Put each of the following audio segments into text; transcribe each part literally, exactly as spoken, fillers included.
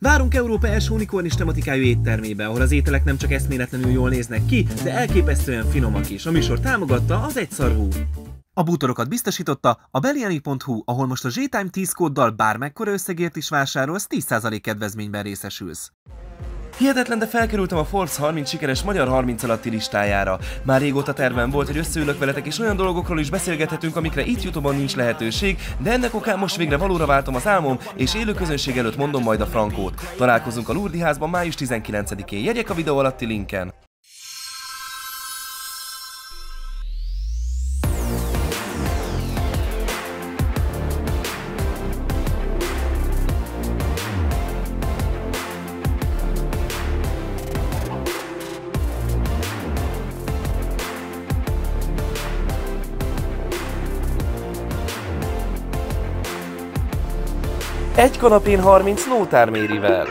Várunk Európa első unikornis tematikájú éttermébe, ahol az ételek nem csak eszméletlenül jól néznek ki, de elképesztően finomak is. A műsor támogatta az Egyszarvú. A bútorokat biztosította a Beliani pont hu, ahol most a Ztime tíz kóddal bármekkora összegért is vásárolsz, tíz százalék kedvezményben részesülsz. Hihetetlen, de felkerültem a Forbes harminc sikeres magyar harminc alatti listájára. Már régóta tervem volt, hogy összeülök veletek és olyan dolgokról is beszélgethetünk, amikre itt YouTube-on nincs lehetőség, de ennek okán most végre valóra váltom az álmom, és élő közönség előtt mondom majd a frankót. Találkozunk a Lurdi házban május tizenkilencedikén, jegyek a videó alatti linken. Egy kanapén harminc Nótár Mérivel.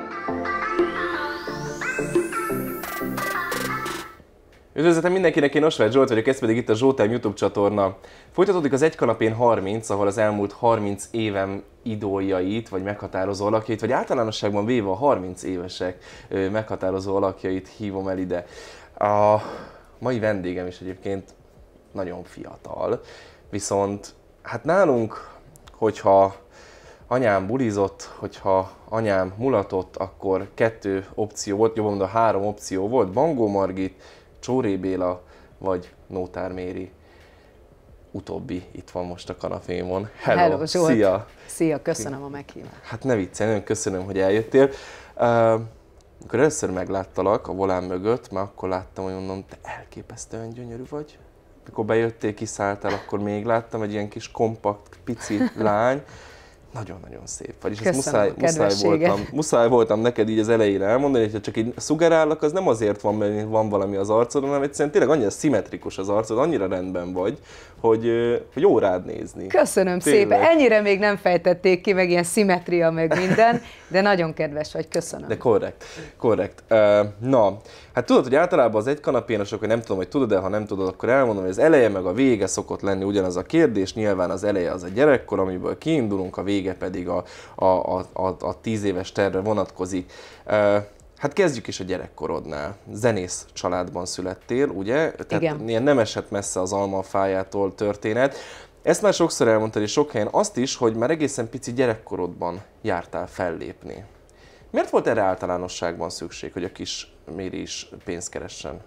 Üdvözletem mindenkinek, én Osváth Zsolt vagyok, ez pedig itt a Zsoltime YouTube csatorna. Folytatódik az Egy kanapén harminc, ahol az elmúlt harminc évem idoljait, vagy meghatározó alakjait, vagy általánosságban véve a harminc évesek meghatározó alakjait hívom el ide. A mai vendégem is egyébként nagyon fiatal, viszont hát nálunk, hogyha anyám bulizott, hogyha anyám mulatott, akkor kettő opció volt, jobban mondva három opció volt, Bangó Margit, Csóré Béla vagy Nótár Méri. Utóbbi itt van most a kanapémon. Hello, Hello Zsolt. Szia! Szia, köszönöm a meghívást. Hát ne viccelj, nagyon köszönöm, hogy eljöttél. Uh, amikor először megláttalak a volán mögött, már akkor láttam, hogy mondom, te elképesztően gyönyörű vagy. Mikor bejöttél, kiszálltál, akkor még láttam egy ilyen kis kompakt, pici lány. Nagyon-nagyon szép vagy, és ezt muszáj, muszáj, voltam, muszáj voltam neked így az elejére elmondani, hogyha csak így szugerállak, az nem azért van, mert van valami az arcodon, hanem egyszerűen tényleg annyira szimmetrikus az arcod, annyira rendben vagy, hogy, hogy jó rád nézni. Köszönöm tényleg. Szépen, ennyire még nem fejtették ki, meg ilyen szimmetria, meg minden, de nagyon kedves vagy, köszönöm. De korrekt, korrekt. Uh, na, hát tudod, hogy általában az Egy kanapénosok, hogy nem tudom, hogy tudod-e, ha nem tudod, akkor elmondom, hogy az eleje meg a vége szokott lenni ugyanaz a kérdés, nyilván az eleje az a gyerekkor, amiből kiindulunk, a vége pedig a, a, a, a, a tíz éves tervre vonatkozik. Uh, hát kezdjük is a gyerekkorodnál. Zenész családban születtél, ugye? Tehát igen. Ilyen nem esett messze az almafájától történet. Ezt már sokszor elmondtad, és sok helyen azt is, hogy már egészen pici gyerekkorodban jártál fellépni. Miért volt erre általánosságban szükség, hogy a kis Méri is pénzt keressen?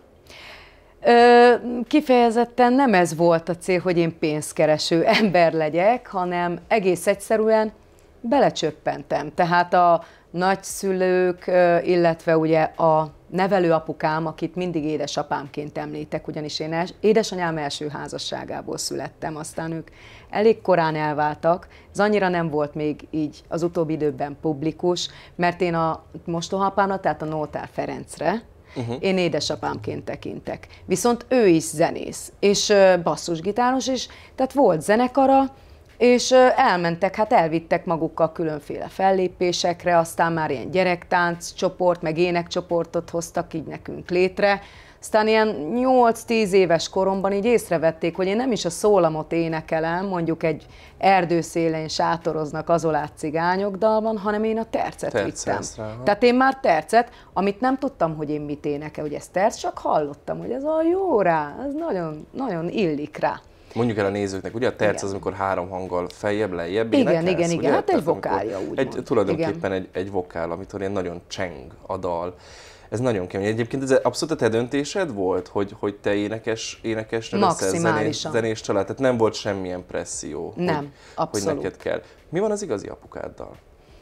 Ö, kifejezetten nem ez volt a cél, hogy én pénzkereső ember legyek, hanem egész egyszerűen belecsöppentem. Tehát a nagyszülők, illetve ugye a nevelőapukám, akit mindig édesapámként említek, ugyanis én édesanyám első házasságából születtem, aztán ők elég korán elváltak, ez annyira nem volt még így az utóbbi időben publikus, mert én a mostohaapámra, tehát a Nótár Ferencre, Uh-huh. én édesapámként tekintek. Viszont ő is zenész, és basszusgitáros is, tehát volt zenekara, és elmentek, hát elvittek magukkal különféle fellépésekre, aztán már ilyen gyerektánc csoport, meg énekcsoportot hoztak így nekünk létre. Aztán ilyen nyolc-tíz éves koromban így észrevették, hogy én nem is a szólamot énekelem, mondjuk egy erdőszélén sátoroznak azolát cigányok dalban, hanem én a tercet vittem. Tehát én már tercet, amit nem tudtam, hogy én mit énekel, hogy ez terc, csak hallottam, hogy ez a jó rá, ez nagyon, nagyon illik rá. Mondjuk el a nézőknek, ugye a terc igen. az, amikor három hanggal feljebb, lejjebb igen, énekelsz, igen, igen, ugye? hát egy vokálja úgy egy, Tulajdonképpen egy, egy vokál, amitől ilyen nagyon cseng a dal. Ez nagyon kemény. Egyébként ez abszolút a te döntésed volt, hogy, hogy te énekes, énekes zenés, zenés család, tehát nem volt semmilyen presszió, nem, hogy, abszolút. hogy neked kell. Mi van az igazi apukáddal?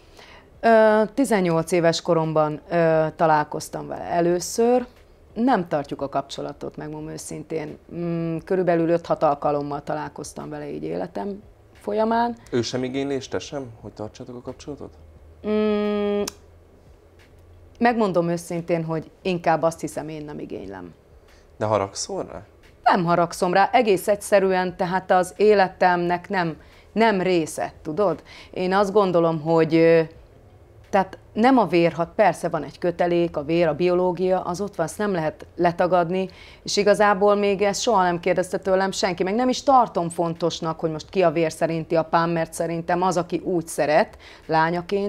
Ö, tizennyolc éves koromban ö, találkoztam vele először. Nem tartjuk a kapcsolatot, megmondom őszintén. Mm, körülbelül öt-hat alkalommal találkoztam vele így életem folyamán. Ő sem igényli, és te sem, hogy tartsátok a kapcsolatot? Mm, megmondom őszintén, hogy inkább azt hiszem, én nem igénylem. De haragszol rá? Nem haragszom rá, egész egyszerűen, tehát az életemnek nem, nem része, tudod? Én azt gondolom, hogy tehát nem a vérhat, persze van egy kötelék, a vér, a biológia, az ott van, azt nem lehet letagadni, és igazából még ezt soha nem kérdezte tőlem senki, meg nem is tartom fontosnak, hogy most ki a vér szerinti apám, mert szerintem az, aki úgy szeret lányaként,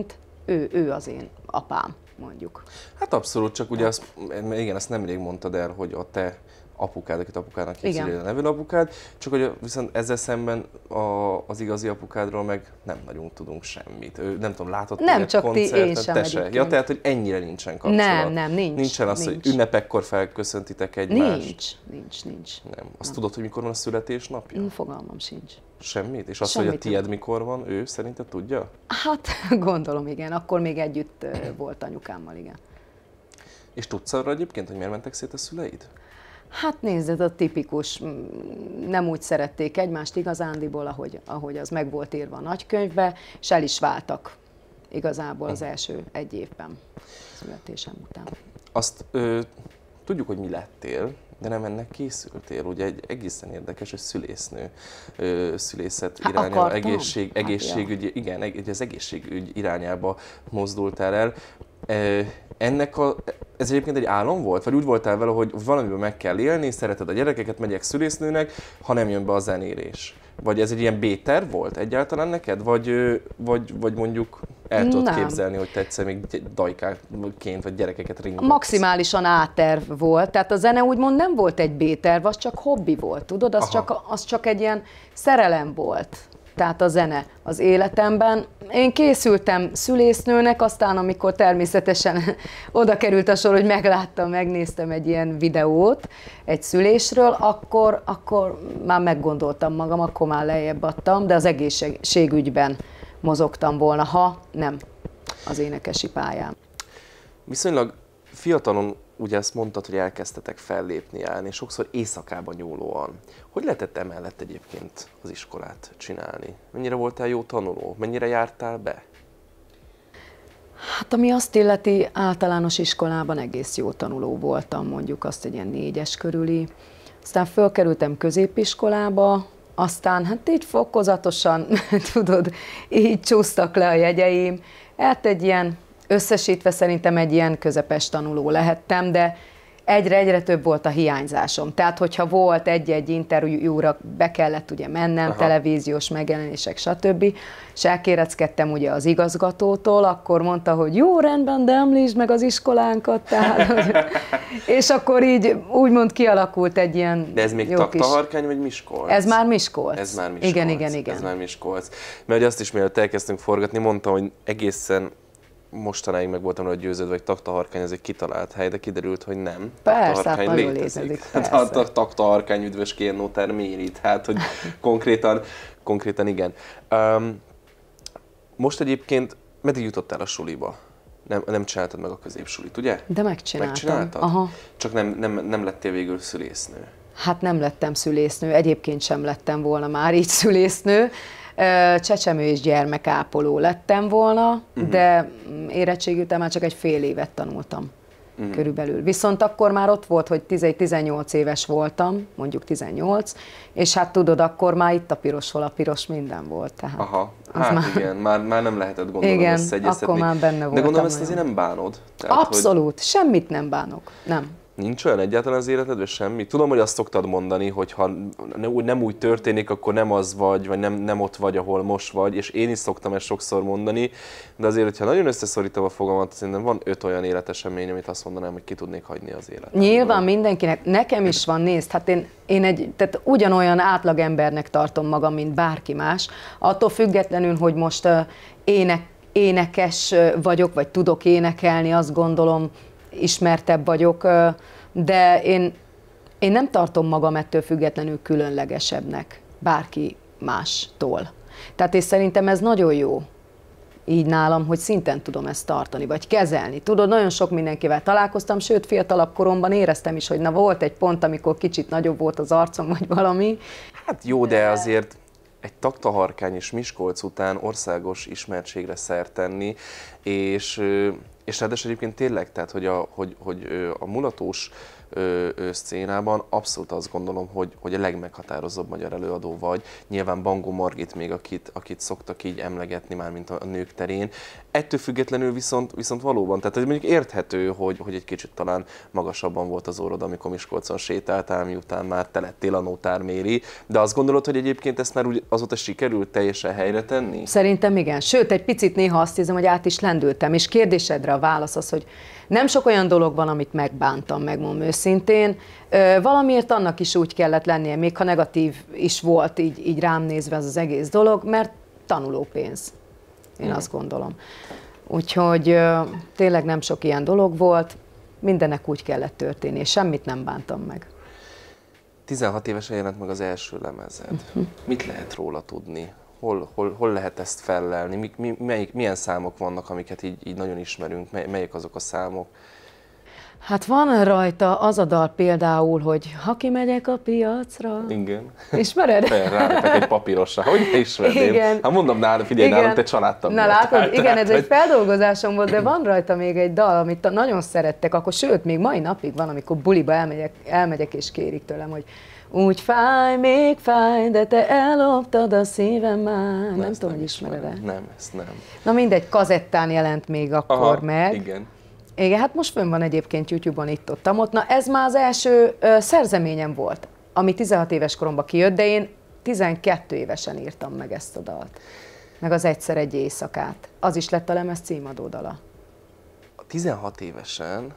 ő, ő az én apám, mondjuk. Hát abszolút, csak ugye azt, igen, ezt nemrég mondtad el, hogy a te apukád, akit apukának hívsz, a nevű apukád, csak hogy viszont ezzel szemben a, az igazi apukádról meg nem nagyon tudunk semmit. Ő, nem tudom, látott nem csak koncerten, ti, én sem te se. Ja, tehát, hogy ennyire nincsen kapcsolat. Nem, nem, nincs. Nincsen az, nincs. hogy ünnepekkor felköszöntitek egymást. Nincs, nincs, nincs. Nem. Azt nem. Tudod, hogy mikor van a születésnapja? Fogalmam sincs. Semmit? És azt, Semmit hogy a tiéd mikor van, ő szerinted tudja? Hát gondolom, igen. Akkor még együtt volt anyukámmal, igen. És tudsz arra egyébként, hogy miért mentek szét a szüleid? Hát nézd, ez a tipikus, nem úgy szerették egymást igazándiból, ahogy, ahogy az meg volt írva a nagykönyvbe, és el is váltak igazából az első egy évben születésem után. Azt ö, tudjuk, hogy mi lettél, de nem ennek készültél. Ugye egy egészen érdekes, hogy szülésznő, ö, szülészet hát irányába, akartam. egészség, egészségügy, hát, ja. igen, egy, az egészségügy irányába mozdultál el. E, ennek a, ez egyébként egy álom volt? Vagy úgy voltál vele, hogy valamiben meg kell élni, szereted a gyerekeket, megyek szülésznőnek, ha nem jön be a zenélés? Vagy ez egy ilyen B-terv volt egyáltalán neked? Vagy, vagy, vagy mondjuk el tudod nem. képzelni, hogy te egyszer még dajkáként vagy gyerekeket ringatsz? Maximálisan A-terv volt, tehát a zene úgymond nem volt egy B-terv, az csak hobbi volt, tudod? Az, csak, az csak egy ilyen szerelem volt. Tehát a zene az életemben. Én készültem szülésznőnek, aztán amikor természetesen oda került a sor, hogy megláttam, megnéztem egy ilyen videót egy szülésről, akkor, akkor már meggondoltam magam, akkor már lejjebb adtam, de az egészségügyben mozogtam volna, ha nem az énekesi pályán. Viszonylag fiatalon ugye ezt mondtad, hogy elkezdtetek fellépni, állni, sokszor éjszakában nyúlóan. Hogy lehetett emellett egyébként az iskolát csinálni? Mennyire voltál jó tanuló? Mennyire jártál be? Hát ami azt illeti, általános iskolában egész jó tanuló voltam, mondjuk azt egy ilyen négyes körüli. Aztán fölkerültem középiskolába, aztán hát így fokozatosan, tudod, így csúsztak le a jegyeim. Hát egy ilyen, összesítve szerintem egy ilyen közepes tanuló lehettem, de egyre-egyre több volt a hiányzásom. Tehát, hogyha volt egy-egy interjúra, be kellett ugye mennem, aha, televíziós megjelenések, stb. És elkéreckedtem ugye az igazgatótól, akkor mondta, hogy jó, rendben, de említsd meg az iskolánkat. Tehát, és akkor így úgymond kialakult egy ilyen. De ez még Taktaharkány vagy Miskolc? Ez már Miskolc. Ez már Miskolc. Igen, igen, igen. Ez már Miskolc. Mert azt is, mielőtt elkezdtünk forgatni, mondtam, hogy egészen mostanáig meg voltam rá győződve, hogy Taktaharkány ez egy kitalált hely, de kiderült, hogy nem. Persze, hát nagyon létezik. Hát a Taktaharkány üdvös kérnótár mérit, hát hogy konkrétan, konkrétan igen. Um, most egyébként meddig jutottál a suliba? Nem, nem csináltad meg a középsulit, ugye? De megcsináltam. Megcsináltad? Aha. Csak nem, nem, nem lettél végül szülésznő. Hát nem lettem szülésznő, egyébként sem lettem volna már így szülésznő. Csecsemő és gyermekápoló lettem volna, uh-huh. de érettségi után már csak egy fél évet tanultam uh-huh. körülbelül. Viszont akkor már ott volt, hogy tizennyolc éves voltam, mondjuk tizennyolc, és hát tudod, akkor már itt a piros, hol a piros, minden volt. Tehát aha, hát már... igen, már, már nem lehetett gondolom igen, összeegyeztetni. akkor már benne voltam. De gondolom ezt nagyon. azért nem bánod. Tehát, abszolút, hogy... semmit nem bánok, nem. Nincs olyan egyáltalán az életedben semmi? Tudom, hogy azt szoktad mondani, hogy ha nem úgy történik, akkor nem az vagy, vagy nem, nem ott vagy, ahol most vagy, és én is szoktam ezt sokszor mondani, de azért, hogyha nagyon összeszorítom a fogamat, szerintem van öt olyan életesemény, amit azt mondanám, hogy ki tudnék hagyni az életemből. Nyilván mindenkinek, nekem is van, nézd, hát én, én egy, tehát ugyanolyan átlagembernek tartom magam, mint bárki más, attól függetlenül, hogy most uh, ének, énekes vagyok, vagy tudok énekelni, azt gondolom, ismertebb vagyok, de én, én nem tartom magam ettől függetlenül különlegesebbnek bárki mástól. Tehát és szerintem ez nagyon jó így nálam, hogy szinten tudom ezt tartani, vagy kezelni. Tudod, nagyon sok mindenkivel találkoztam, sőt, fiatalabb koromban éreztem is, hogy na volt egy pont, amikor kicsit nagyobb volt az arcom, vagy valami. Hát jó, de azért egy Taktaharkány és Miskolc után országos ismertségre szert tenni, és És ráadásul egyébként tényleg, tehát, hogy a, hogy, hogy a mulatós ö, ö, szcénában abszolút azt gondolom, hogy, hogy a legmeghatározóbb magyar előadó vagy. Nyilván Bangó Margit még, akit, akit szoktak így emlegetni már, mint a nők terén. Ettől függetlenül viszont, viszont valóban, tehát mondjuk érthető, hogy, hogy egy kicsit talán magasabban volt az orrod, amikor Miskolcon sétáltál, miután már te lettél a Nótár Méri, de azt gondolod, hogy egyébként ezt már úgy azóta sikerült teljesen helyre tenni? Szerintem igen. Sőt, egy picit néha azt hiszem, hogy át is lendültem, és kérdésedre a válasz az, hogy nem sok olyan dolog van, amit megbántam, megmondom őszintén. Valamiért annak is úgy kellett lennie, még ha negatív is volt így, így rám nézve az az egész dolog, mert tanulópénz. Én hmm. azt gondolom. Úgyhogy tényleg nem sok ilyen dolog volt, mindennek úgy kellett történni, és semmit nem bántam meg. tizenhat évesen jelent meg az első lemezed. Uh-huh. Mit lehet róla tudni? Hol, hol, hol lehet ezt fellelni? Mi, mi, melyik, milyen számok vannak, amiket így, így nagyon ismerünk? Mely, melyik azok a számok? Hát van rajta az a dal például, hogy ha kimegyek a piacra. Igen. Ismered? Ráadtak egy papírosra. Hogy ne ismerném? Igen. Hát mondom nálad, figyelj, nálad te családtag Na volt. látod, igen, tehát, ez hogy... egy feldolgozásom volt, de van rajta még egy dal, amit nagyon szerettek, akkor sőt, még mai napig van, amikor buliba elmegyek, elmegyek és kérik tőlem, hogy úgy fáj, még fáj, de te elloptad a szívem már. Nem tudom, hogy ismered-e. Nem, ezt nem. Na mindegy, kazettán jelent még akkor Aha, meg. Igen. Igen, hát most fönn van egyébként YouTube-on itt-ott, ott. Na ez már az első ö, szerzeményem volt, ami tizenhat éves koromban kijött, de én tizenkét évesen írtam meg ezt a dalt. Meg az Egyszer egy éjszakát. Az is lett a lemez címadó dala. tizenhat évesen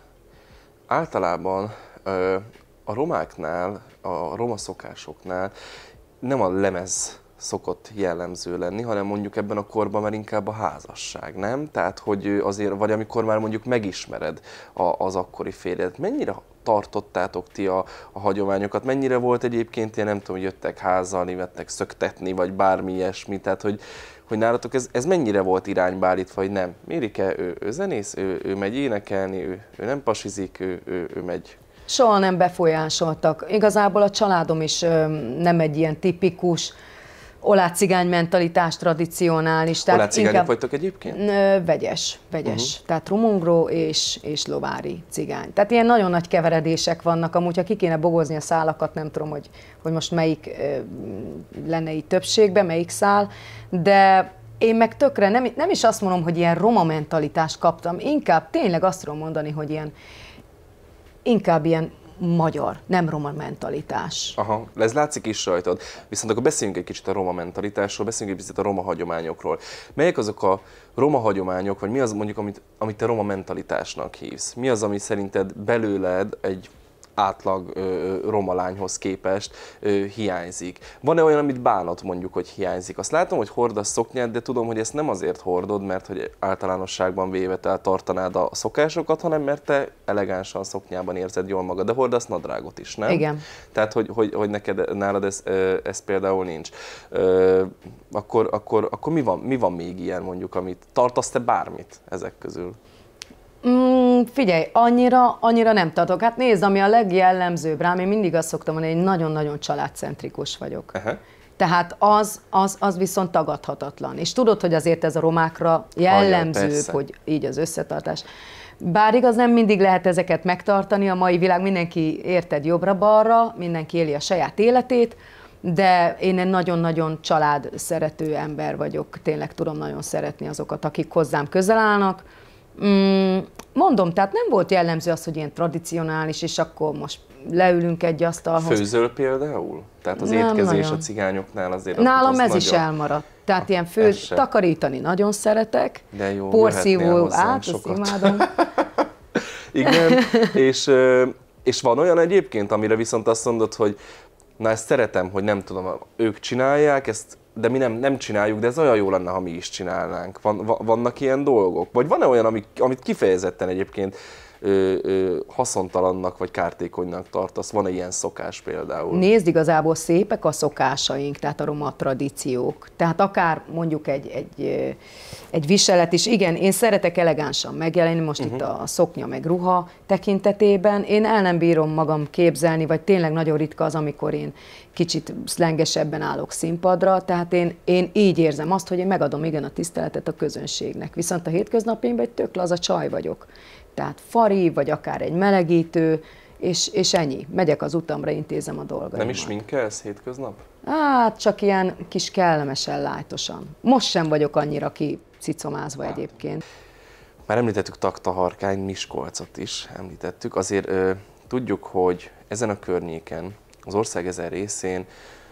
általában ö, a romáknál, a roma szokásoknál nem a lemez szokott jellemző lenni, hanem mondjuk ebben a korban már inkább a házasság, nem? Tehát, hogy azért, vagy amikor már mondjuk megismered a, az akkori férjedet. Mennyire tartottátok ti a, a hagyományokat? Mennyire volt egyébként ilyen, nem tudom, hogy jöttek házalni, vettek szöktetni, vagy bármi ilyesmi? Tehát, hogy, hogy nálatok ez, ez mennyire volt irányba állítva, hogy nem? Mérike, ő, ő zenész, ő, ő megy énekelni, ő, ő nem pasizik, ő, ő, ő megy... Soha nem befolyásoltak. Igazából a családom is ö, nem egy ilyen tipikus olácigány mentalitás, tradicionális. Olácigányok inkább... vagytok egyébként? Ö, vegyes, vegyes. Uh-huh. Tehát rumungró és, és lovári cigány. Tehát ilyen nagyon nagy keveredések vannak. Amúgy, ha ki kéne bogozni a szálakat, nem tudom, hogy, hogy most melyik ö, lenne így többségben, melyik szál, de én meg tökre nem, nem is azt mondom, hogy ilyen roma mentalitást kaptam, inkább tényleg azt tudom mondani, hogy ilyen inkább ilyen magyar, nem roma mentalitás. Aha, ez látszik is rajtad. Viszont akkor beszéljünk egy kicsit a roma mentalitásról, beszéljünk egy kicsit a roma hagyományokról. Melyek azok a roma hagyományok, vagy mi az mondjuk, amit, amit te roma mentalitásnak hívsz? Mi az, ami szerinted belőled egy átlag ö, roma lányhoz képest ö, hiányzik? Van-e olyan, amit bánod mondjuk, hogy hiányzik? Azt látom, hogy hordasz szoknyát, de tudom, hogy ezt nem azért hordod, mert hogy általánosságban véve te tartanád a szokásokat, hanem mert te elegánsan szoknyában érzed jól magad, de hordasz nadrágot is, nem? Igen. Tehát, hogy, hogy, hogy neked, nálad ez, ez például nincs. Ö, akkor, akkor, akkor mi van, mi van még ilyen mondjuk, amit tartasz te bármit ezek közül? Mm, figyelj, annyira, annyira nem tartok. Hát nézd, ami a legjellemzőbb rám, én mindig azt szoktam mondani, hogy nagyon-nagyon családcentrikus vagyok. Aha. Tehát az, az, az viszont tagadhatatlan. És tudod, hogy azért ez a romákra jellemző, hogy így az összetartás. Bár igaz, nem mindig lehet ezeket megtartani, a mai világ mindenki érted jobbra-balra, mindenki éli a saját életét, de én egy nagyon-nagyon család szerető ember vagyok, tényleg tudom nagyon szeretni azokat, akik hozzám közel állnak. Mm, mondom, tehát nem volt jellemző az, hogy ilyen tradicionális, és akkor most leülünk egy asztalhoz. Főzöl például? Tehát az nem étkezés nagyon. A cigányoknál azért... Nálam ez nagyon... is elmaradt. Tehát ilyen fő, takarítani nagyon szeretek, de jó, porszívó, át, azt imádom. Igen, és, és van olyan egyébként, amire viszont azt mondod, hogy na ezt szeretem, hogy nem tudom, ők csinálják, ezt de mi nem, nem csináljuk, de ez olyan jó lenne, ha mi is csinálnánk. Van, vannak ilyen dolgok? Vagy van-e olyan, amit, amit kifejezetten egyébként ö, ö, haszontalannak vagy kártékonynak tartasz? Van-e ilyen szokás például? Nézd, igazából szépek a szokásaink, tehát a roma tradíciók. Tehát akár mondjuk egy, egy, egy viselet is. Igen, én szeretek elegánsan megjelenni, most uh-huh. itt a szoknya meg ruha tekintetében. Én el nem bírom magam képzelni, vagy tényleg nagyon ritka az, amikor én kicsit szlengesebben állok színpadra. Tehát én, én így érzem azt, hogy én megadom igen a tiszteletet a közönségnek. Viszont a hétköznapjaimban egy tök laza csaj vagyok. Tehát fari, vagy akár egy melegítő, és, és ennyi. Megyek az utamra, intézem a dolgaimat. Nem is minkelsz hétköznap? Hát csak ilyen kis kellemesen, lájtosan. Most sem vagyok annyira kicicomázva hát. Egyébként. Már említettük Taktaharkány, Miskolcot is említettük. Azért ö, tudjuk, hogy ezen a környéken, az ország ezen részén,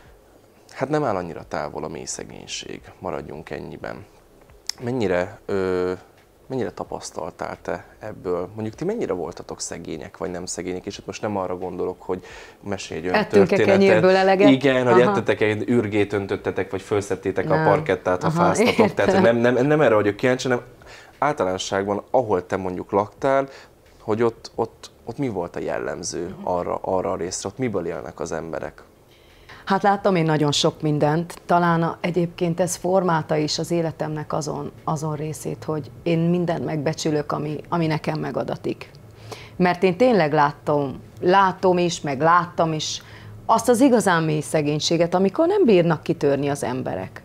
hát nem áll annyira távol a mély szegénység. Maradjunk ennyiben. Mennyire... Ö, Mennyire tapasztaltál te ebből? Mondjuk ti mennyire voltatok szegények, vagy nem szegények? És itt most nem arra gondolok, hogy mesélj olyan történetet. Kenyérből eleget? Igen, hogy aha. ettetek egy ürgét öntöttetek, vagy felszettétek nem. a parkettát, ha fáztatok. Tehát nem, nem, nem erre vagyok kíváncsi, hanem általánosságban, ahol te mondjuk laktál, hogy ott, ott, ott mi volt a jellemző arra, arra a részre, ott miből élnek az emberek? Hát láttam én nagyon sok mindent, talán a, egyébként ez formálta is az életemnek azon, azon részét, hogy én mindent megbecsülök, ami, ami nekem megadatik. Mert én tényleg láttam, látom is, meg láttam is azt az igazán mély szegénységet, amikor nem bírnak kitörni az emberek.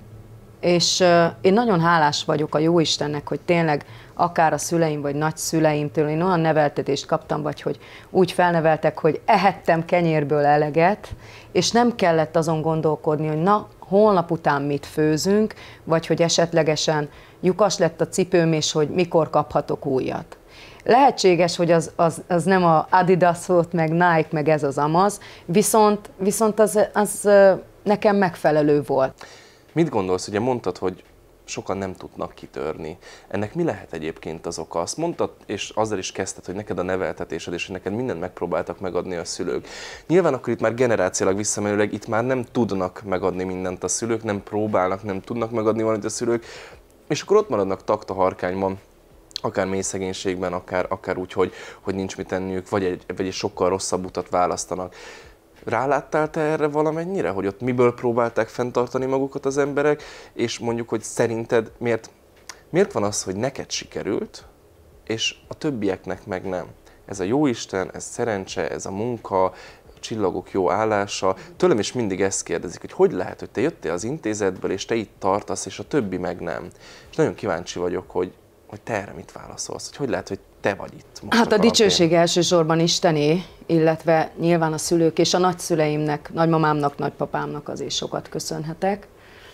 És uh, én nagyon hálás vagyok a Jóistennek, hogy tényleg akár a szüleim vagy nagyszüleimtől én olyan neveltetést kaptam, vagy hogy úgy felneveltek, hogy ehettem kenyérből eleget, és nem kellett azon gondolkodni, hogy na, holnap után mit főzünk, vagy hogy esetlegesen lyukas lett a cipőm, és hogy mikor kaphatok újat. Lehetséges, hogy az, az, az nem a Adidas volt, meg Nike, meg ez az amaz, viszont, viszont az, az nekem megfelelő volt. Mit gondolsz, ugye mondtad, hogy sokan nem tudnak kitörni. Ennek mi lehet egyébként az oka? Azt mondtad, és azzal is kezdted, hogy neked a neveltetésed, és hogy neked mindent megpróbáltak megadni a szülők. Nyilván akkor itt már generációlag visszamenőleg itt már nem tudnak megadni mindent a szülők, nem próbálnak, nem tudnak megadni valamit a szülők, és akkor ott maradnak Taktaharkányban, akár mély szegénységben, akár, akár úgy, hogy, hogy nincs mit tenniük, vagy egy, vagy egy sokkal rosszabb utat választanak. Ráláttál te erre valamennyire, hogy ott miből próbálták fenntartani magukat az emberek, és mondjuk, hogy szerinted miért, miért van az, hogy neked sikerült, és a többieknek meg nem? Ez a jóisten, ez szerencse, ez a munka, a csillagok jó állása. Tőlem is mindig ezt kérdezik, hogy hogy lehet, hogy te jöttél az intézetből, és te itt tartasz, és a többi meg nem. És nagyon kíváncsi vagyok, hogy, hogy te erre mit válaszolsz, hogy hogy lehet, hogy te vagy itt most. Hát a, a dicsőség elsősorban Istené, illetve nyilván a szülők és a nagyszüleimnek, nagymamámnak, nagypapámnak azért sokat köszönhetek.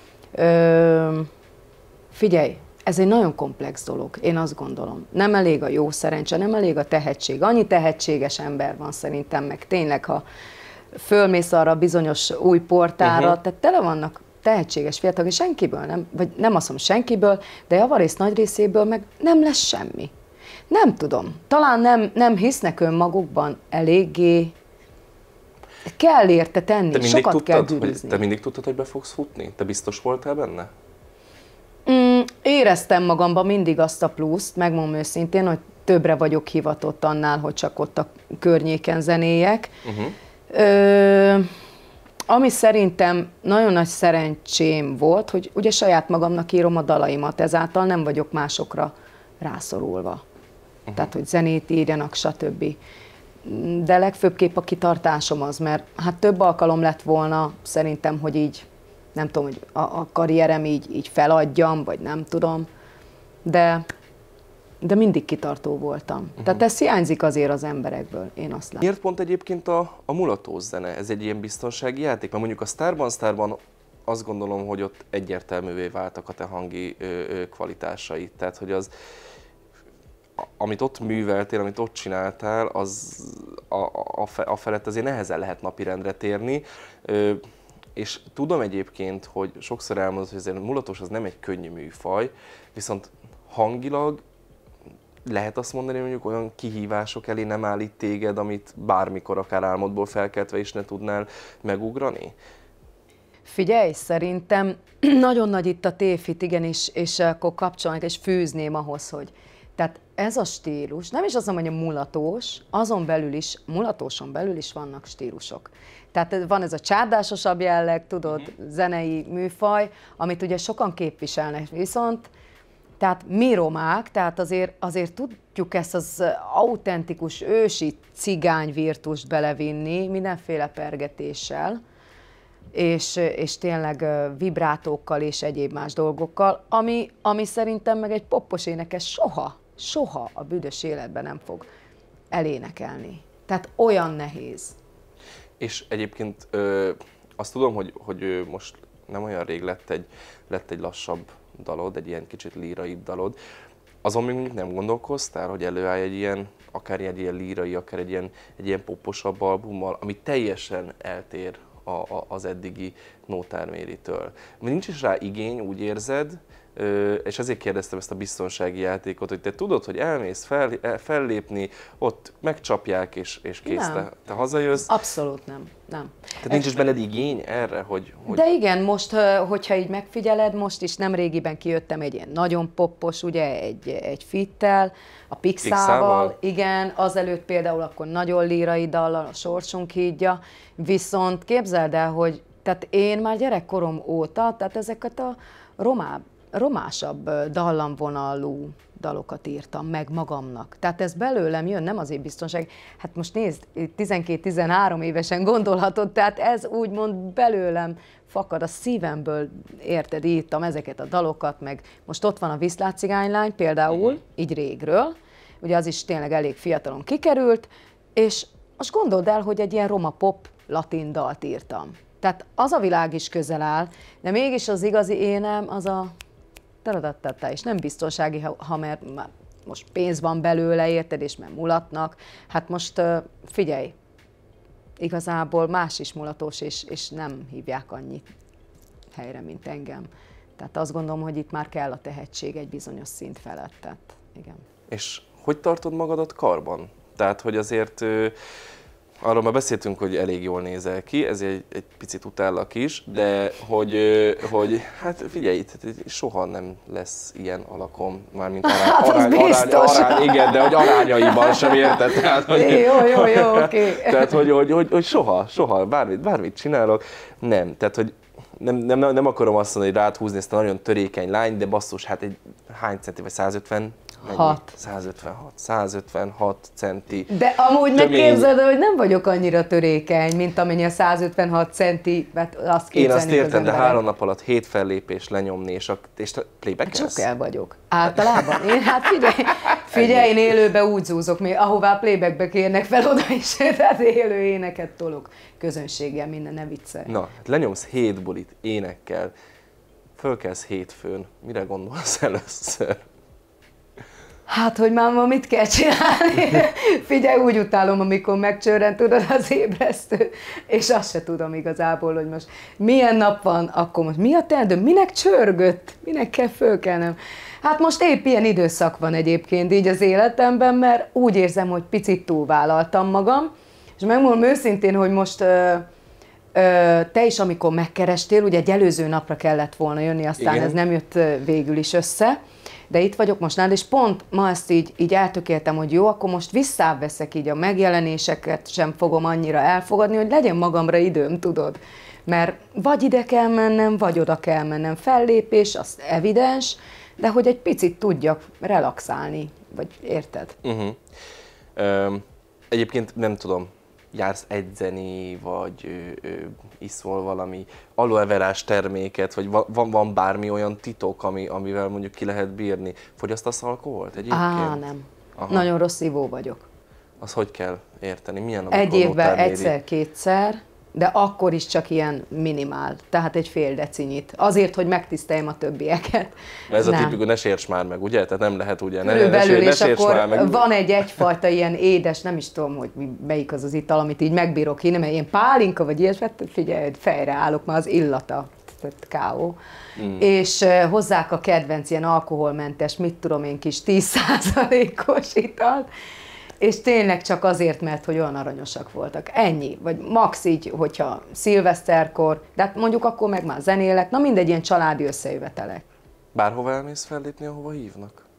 Ö, figyelj, ez egy nagyon komplex dolog, én azt gondolom. Nem elég a jó szerencse, nem elég a tehetség. Annyi tehetséges ember van szerintem, meg tényleg, ha fölmész arra a bizonyos új portára, uh-huh. tehát tele vannak tehetséges fiatalok, és senkiből nem, vagy nem azt mondom senkiből, de javarész nagy részéből meg nem lesz semmi. Nem tudom. Talán nem, nem hisznek önmagukban eléggé. Kell érte tenni, te sokat tudtad, kell gyűrűzni. Te mindig tudtad, hogy be fogsz futni? Te biztos voltál benne? Mm, éreztem magamban mindig azt a pluszt, megmondom őszintén, hogy többre vagyok hivatott annál, hogy csak ott a környéken zenéjek. Uh-huh. Ö, ami szerintem nagyon nagy szerencsém volt, hogy ugye saját magamnak írom a dalaimat, ezáltal nem vagyok másokra rászorulva. Uh-huh. Tehát, hogy zenét írjanak, stb. De legfőbbképp a kitartásom az, mert hát több alkalom lett volna szerintem, hogy így, nem tudom, hogy a, a karrierem így, így feladjam, vagy nem tudom, de, de mindig kitartó voltam. Uh-huh. Tehát ez hiányzik azért az emberekből, én azt látom. Miért pont egyébként a, a mulatós zene? Ez egy ilyen biztonsági játék? Mert mondjuk a Starban, Starban azt gondolom, hogy ott egyértelművé váltak a te hangi ö, ö, kvalitásai. Tehát, hogy az, amit ott műveltél, amit ott csináltál, az a, a, a felett azért nehezen lehet napirendre térni. Ö, és tudom egyébként, hogy sokszor elmondod, hogy azért a mulatós az nem egy könnyű műfaj, viszont hangilag lehet azt mondani, hogy mondjuk olyan kihívások elé nem állít téged, amit bármikor, akár álmodból felkeltve is ne tudnál megugrani? Figyelj, szerintem nagyon nagy itt a tévhit, igen, és, és akkor kapcsolnak, és fűzném ahhoz, hogy Tehát ez a stílus, nem is azt mondom, hogy a mulatós, azon belül is, mulatóson belül is vannak stílusok. Tehát van ez a csárdásosabb jelleg, tudod, zenei műfaj, amit ugye sokan képviselnek, viszont tehát mi romák, tehát azért, azért tudjuk ezt az autentikus, ősi cigány virtust belevinni mindenféle pergetéssel, és, és tényleg vibrátókkal és egyéb más dolgokkal, ami, ami szerintem meg egy poppos énekes soha, soha a büdös életben nem fog elénekelni. Tehát olyan nehéz. És egyébként ö, azt tudom, hogy, hogy most nem olyan rég lett egy, lett egy lassabb dalod, egy ilyen kicsit líraibb dalod. Azon még nem gondolkoztál, hogy előállj egy ilyen, akár egy ilyen lírai, akár egy ilyen, egy ilyen poposabb albummal, ami teljesen eltér a, a, az eddigi Nótárméritől. Nincs is rá igény, úgy érzed, és ezért kérdeztem ezt a biztonsági játékot, hogy te tudod, hogy elmész fel, fellépni, ott megcsapják, és, és kész, te, te hazajössz. Abszolút nem. nem. Tehát nincs is benned igény erre, hogy, hogy... De igen, most, hogyha így megfigyeled, most is nem régiben kijöttem egy ilyen nagyon poppos, ugye, egy, egy fittel, a Pixával, Pixával, igen, azelőtt például akkor nagyon lírai dallal, a Sorsunk hídja, viszont képzeld el, hogy tehát én már gyerekkorom óta, tehát ezeket a romább, romásabb dallamvonalú dalokat írtam meg magamnak. Tehát ez belőlem jön, nem azért biztonság. Hát most nézd, tizenkét-tizenhárom évesen gondolhatod, tehát ez úgymond belőlem fakad, a szívemből, érted, írtam ezeket a dalokat, meg most ott van a Viszlát cigánylány például, uh-huh. így régről, ugye az is tényleg elég fiatalon kikerült, és most gondold el, hogy egy ilyen roma pop latin dalt írtam. Tehát az a világ is közel áll, de mégis az igazi énem az a taradattá, és nem biztonsági, ha mert már most pénz van belőle, érted, és mert mulatnak. Hát most figyelj, igazából más is mulatós, és, és nem hívják annyi helyre, mint engem. Tehát azt gondolom, hogy itt már kell a tehetség egy bizonyos szint felett. Tehát, igen. És hogy tartod magadat karban? Tehát, hogy azért... Arról már beszéltünk, hogy elég jól nézel ki, ezért egy, egy picit utállak is, de hogy, hogy hát figyelj, soha nem lesz ilyen alakom, mármint arány, hát arány, arány, arány, igen, de hogy arányaiban sem érted. Tehát, hogy, jó, jó, jó, oké. Okay. Tehát, hogy, hogy, hogy, hogy soha, soha, bármit, bármit csinálok, nem. Tehát, hogy nem, nem, nem akarom azt mondani, hogy rád húzni ezt a nagyon törékeny lányt, de basszus, hát egy hány centi, vagy százötven? hat. százötvenhat. százötvenhat centi. De amúgy megképzeld, hogy nem vagyok annyira törékeny, mint amennyi a százötvenhat centi, mert azt képzelni. Én azt értem, de három nap alatt hét fellépés lenyomni, és, a, és te playback-elsz? Hát sok el vagyok. Általában. Én, hát figyelj, figyelj, én élőbe úgy zúzok, még ahová playbackbe kérnek fel oda is, tehát élő éneket tolok közönséggel, minden, ne viccelj. Na, hát lenyomsz hét bulit énekkel, fölkelsz hétfőn, mire gondolsz először? Hát, hogy máma, mit kell csinálni? Figyelj, úgy utálom, amikor megcsörren, tudod, az ébresztő, és azt se tudom igazából, hogy most milyen nap van, akkor most mi a teendő, minek csörgött, minek kell fölkelnem. Hát most épp ilyen időszak van egyébként így az életemben, mert úgy érzem, hogy picit túlvállaltam magam, és megmondom őszintén, hogy most ö, ö, te is, amikor megkerestél, ugye egy előző napra kellett volna jönni, aztán igen. Ez nem jött végül is össze, de itt vagyok most nálad, és pont ma ezt így, így eltökéltem, hogy jó, akkor most visszáveszek így a megjelenéseket, sem fogom annyira elfogadni, hogy legyen magamra időm, tudod. Mert vagy ide kell mennem, vagy oda kell mennem. Fellépés, az evidens, de hogy egy picit tudjak relaxálni, vagy érted? Uh-huh. Um, egyébként nem tudom, jársz edzeni, vagy ö, ö, iszol valami aloe verás terméket, vagy van, van bármi olyan titok, ami, amivel mondjuk ki lehet bírni? Fogyasztasz alkoholt egyébként? Á, nem. Aha. Nagyon rossz ivó vagyok. Az hogy kell érteni? Milyen Egy évben egyszer-kétszer, de akkor is csak ilyen minimál, tehát egy fél decinyit. Azért, hogy megtiszteljem a többieket. Ez nem. A tipikus, ne sérts már meg, ugye? Tehát nem lehet ugye, ne, Körülbelül, ne, ne, és akkor már meg. Van egy egyfajta ilyen édes, nem is tudom, hogy melyik az az ital, amit így megbírok inni, mert ilyen pálinka vagy ilyesmi, figyelj, fejre állok, már az illata, ká ó. Mm. És hozzák a kedvenc ilyen alkoholmentes, mit tudom én, kis tíz százalékos italt, és tényleg csak azért, mert hogy olyan aranyosak voltak. Ennyi. Vagy max így, hogyha szilveszterkor, de hát mondjuk akkor meg már zenélek, na mindegy, ilyen családi összejövetelek. Bárhova elmész fellépni, ahova hívnak?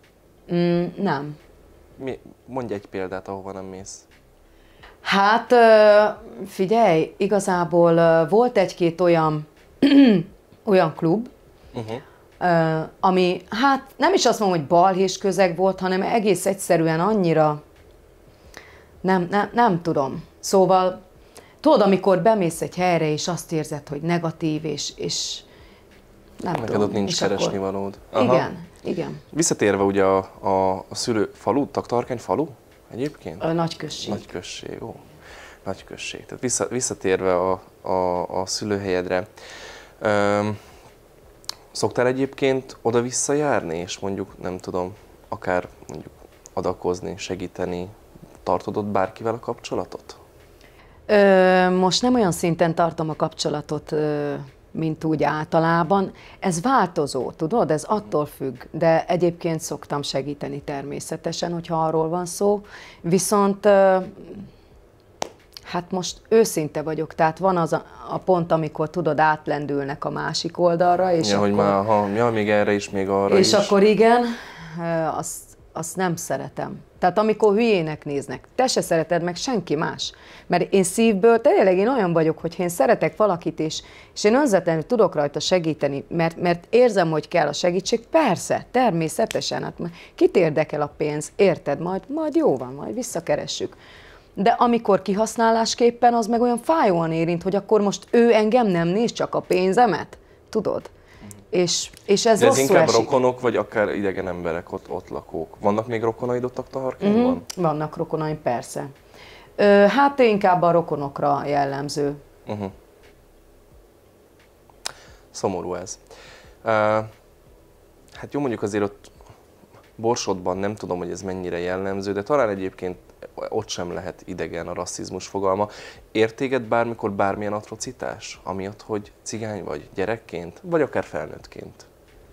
Mm, nem. Mi, mondj egy példát, ahova nem mész. Hát figyelj, igazából volt egy-két olyan, olyan klub, uh-huh. ami hát nem is azt mondom, hogy balhés közeg volt, hanem egész egyszerűen annyira, nem, nem, nem tudom. Szóval tudod, amikor bemész egy helyre, és azt érzed, hogy negatív, és, és nem Neked tudom. ott nincs keresni akkor... valód. Igen, igen. Visszatérve ugye a, a, a szülő falu, Taktarkány falu egyébként? A nagyközség. Nagyközség, ó. Nagyközség. Tehát vissza, visszatérve a, a, a szülőhelyedre, öm, szoktál egyébként oda-vissza járni, és mondjuk, nem tudom, akár mondjuk adakozni, segíteni, tartod ott bárkivel a kapcsolatot? Ö, most nem olyan szinten tartom a kapcsolatot, ö, mint úgy általában. Ez változó, tudod? Ez attól függ, de egyébként szoktam segíteni természetesen, hogyha arról van szó. Viszont ö, hát most őszinte vagyok, tehát van az a, a pont, amikor tudod, átlendülnek a másik oldalra, és ja, akkor... hogy már, ha, ja, még erre is, még arra és is. És akkor igen, azt, azt nem szeretem. Tehát amikor hülyének néznek, te se szereted meg senki más. Mert én szívből, tényleg én olyan vagyok, hogy én szeretek valakit, és, és én önzetlenül tudok rajta segíteni, mert, mert érzem, hogy kell a segítség, persze, természetesen, hát kit érdekel a pénz, érted, majd, majd jó van, majd visszakeressük. De amikor kihasználásképpen, az meg olyan fájóan érint, hogy akkor most ő engem nem néz, csak a pénzemet, tudod? És, és ez De ez rosszul inkább esik. rokonok, vagy akár idegen emberek ott, ott lakók? Vannak még rokonaid ott Taktarkányban? Mm-hmm. Vannak rokonaim, persze. Ö, hát inkább a rokonokra jellemző. Uh-huh. Szomorú ez. Uh, hát jó, mondjuk azért ott Borsodban nem tudom, hogy ez mennyire jellemző, de talán egyébként ott sem lehet idegen a rasszizmus fogalma. Ért téged bármikor bármilyen atrocitás, amiatt, hogy cigány vagy gyerekként, vagy akár felnőttként?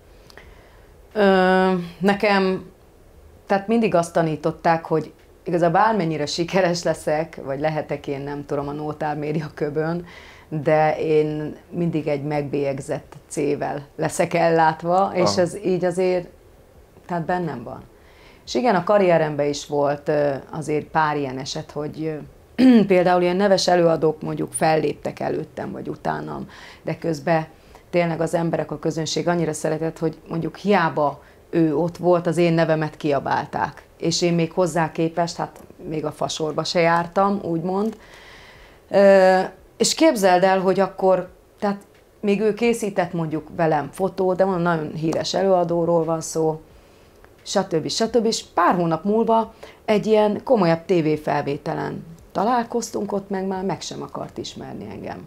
Ö, nekem, tehát mindig azt tanították, hogy igazából bármennyire sikeres leszek, vagy lehetek én, nem tudom, a Nótár Média Köbön, de én mindig egy megbélyegzett cével leszek ellátva, és Aha. ez így azért, tehát bennem van. És igen, a karrieremben is volt azért pár ilyen eset, hogy például ilyen neves előadók mondjuk felléptek előttem, vagy utánam, de közben tényleg az emberek, a közönség annyira szeretett, hogy mondjuk hiába ő ott volt, az én nevemet kiabálták. És én még hozzá képest, hát még a fasorba se jártam, úgymond. És képzeld el, hogy akkor, tehát még ő készített mondjuk velem fotót, de mondom, nagyon híres előadóról van szó, stb. stb. És pár hónap múlva egy ilyen komolyabb tévéfelvételen találkoztunk, ott meg már meg sem akart ismerni engem.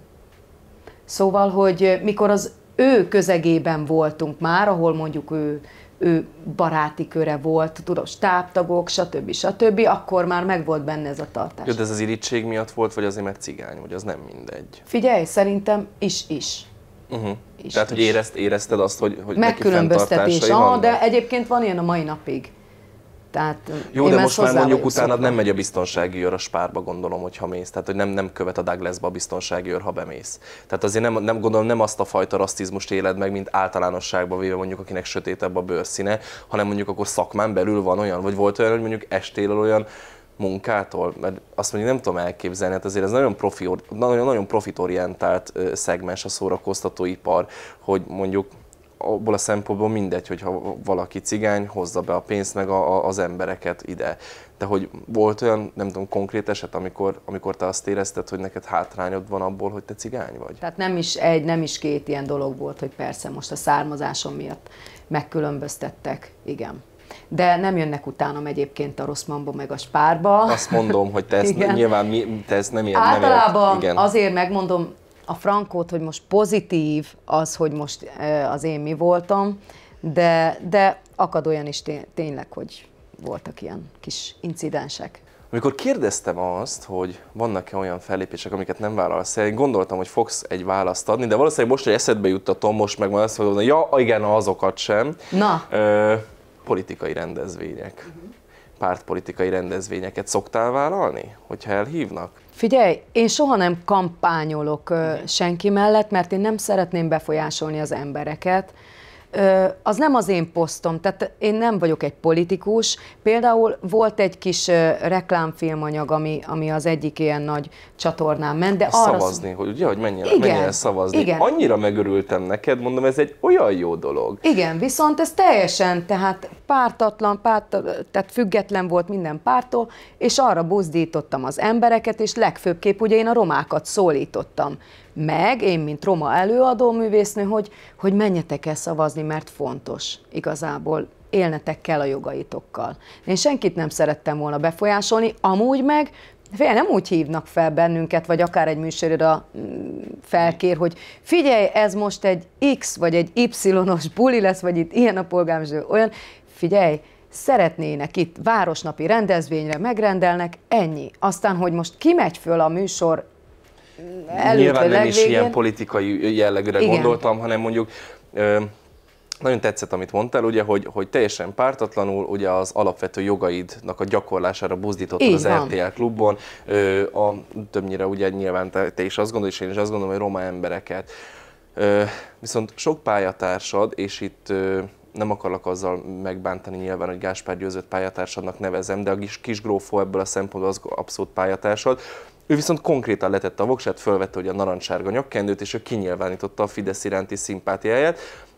Szóval, hogy mikor az ő közegében voltunk már, ahol mondjuk ő, ő baráti köre volt, tudod, stábtagok, stb. stb., akkor már megvolt benne ez a tartás. Jó, de ez az irítség miatt volt, vagy azért, mert cigány, vagy az nem mindegy? Figyelj, szerintem is-is. Uh-huh. Is, Tehát, hogy is. érezt, érezted azt, hogy, hogy neki megkülönböztetés, fenntartásai ah, vannak? de egyébként van ilyen a mai napig. Tehát jó, én de már most már hozzá mondjuk vagyok utánad szokva. nem megy a biztonsági őr a Spárba, gondolom, hogyha mész. Tehát, hogy nem, nem követ a Douglasba a biztonsági őr, ha bemész. Tehát azért nem, nem gondolom, nem azt a fajta rasszizmust éled meg, mint általánosságban véve mondjuk, akinek sötétebb a bőrszíne, hanem mondjuk akkor szakmán belül van olyan, vagy volt olyan, hogy mondjuk estél olyan munkától, mert azt mondjuk nem tudom elképzelni, hát azért ez nagyon, profi, nagyon, nagyon profitorientált szegmens a szórakoztatóipar, hogy mondjuk abból a szempontból mindegy, hogyha valaki cigány, hozza be a pénzt, meg a, a, az embereket ide. De hogy volt olyan, nem tudom, konkrét eset, amikor, amikor te azt érezted, hogy neked hátrányod van abból, hogy te cigány vagy? Tehát nem is egy, nem is két ilyen dolog volt, hogy persze most a származásom miatt megkülönböztettek, igen. De nem jönnek utánam egyébként a Rosszmanba meg a Spárba. Azt mondom, hogy te ezt nyilván te ezt nem ér, általában nem ér, igen. Azért megmondom a frankót, hogy most pozitív az, hogy most az én mi voltam, de, de akad olyan is tényleg, hogy voltak ilyen kis incidensek. Amikor kérdeztem azt, hogy vannak-e olyan fellépések, amiket nem vállalsz el, én gondoltam, hogy fogsz egy választ adni, de valószínűleg most, hogy eszedbe juttatom, most meg majd azt mondom, hogy ja, igen, azokat sem. Na. Ö, politikai rendezvények. Uh-huh. Pártpolitikai rendezvényeket szoktál vállalni, hogyha elhívnak? Figyelj, én soha nem kampányolok uh, senki mellett, mert én nem szeretném befolyásolni az embereket. az nem az én posztom, tehát én nem vagyok egy politikus. Például volt egy kis reklámfilmanyag, ami, ami az egyik ilyen nagy csatornán ment, de arra... Szavazni, hogy ugye, hogy menjen, menjen el szavazni. Igen. Annyira megörültem neked, mondom, ez egy olyan jó dolog. Igen, viszont ez teljesen, tehát pártatlan, párt, tehát független volt minden pártól, és arra buzdítottam az embereket, és legfőbbképp ugye én a romákat szólítottam meg, én, mint roma előadó művésznő, hogy, hogy menjetek el szavazni, mert fontos igazából, élnetek kell a jogaitokkal. Én senkit nem szerettem volna befolyásolni, amúgy meg fél, nem úgy hívnak fel bennünket, vagy akár egy műsorra felkér, hogy figyelj, ez most egy X vagy egy Y-os buli lesz, vagy itt ilyen a polgármester, olyan, figyelj, szeretnének itt városnapi rendezvényre, megrendelnek, ennyi. Aztán, hogy most kimegy föl a műsor előtt, nyilván nem legvégén. is ilyen politikai jellegűre Igen. gondoltam, hanem mondjuk ö, nagyon tetszett, amit mondtál, ugye, hogy, hogy teljesen pártatlanul ugye az alapvető jogaidnak a gyakorlására buzdítottad Így az van. er té el klubon. Ö, a, többnyire ugye nyilván te, te is azt gondolod, és én is azt gondolom, hogy roma embereket. Ö, viszont sok pályatársad, és itt ö, nem akarlak azzal megbántani nyilván, hogy Gáspár Győzőt pályatársadnak nevezem, de a kis, kis grófó ebből a szempontból az abszolút pályatársad. Ő viszont konkrétan letette a voksát, fölvette ugye a narancssárga nyakkendőt, és ő kinyilvánította a Fidesz iránti szimpátiáját.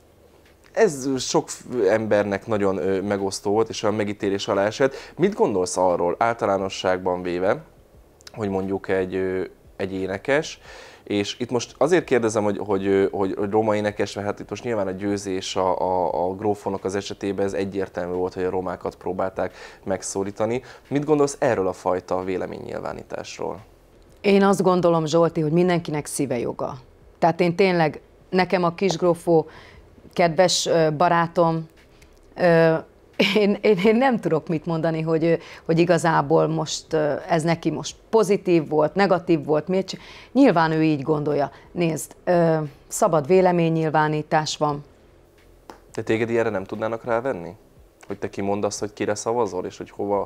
Ez sok embernek nagyon megosztó volt, és olyan megítélés alá esett. Mit gondolsz arról általánosságban véve, hogy mondjuk egy, egy énekes, és itt most azért kérdezem, hogy, hogy, hogy, hogy roma énekes, mert hát itt most nyilván a Győzés a, a, a grófónak az esetében ez egyértelmű volt, hogy a romákat próbálták megszólítani. Mit gondolsz erről a fajta véleménynyilvánításról? Én azt gondolom, Zsolti, hogy mindenkinek szíve joga. Tehát én tényleg, nekem a kisgrófó kedves barátom, én, én, én nem tudok mit mondani, hogy, hogy igazából most ez neki most pozitív volt, negatív volt, miért? Nyilván ő így gondolja. Nézd, szabad véleménynyilvánítás van. De téged ilyenre nem tudnának rávenni? Hogy te kimondasz, hogy kire szavazol, és hogy hova?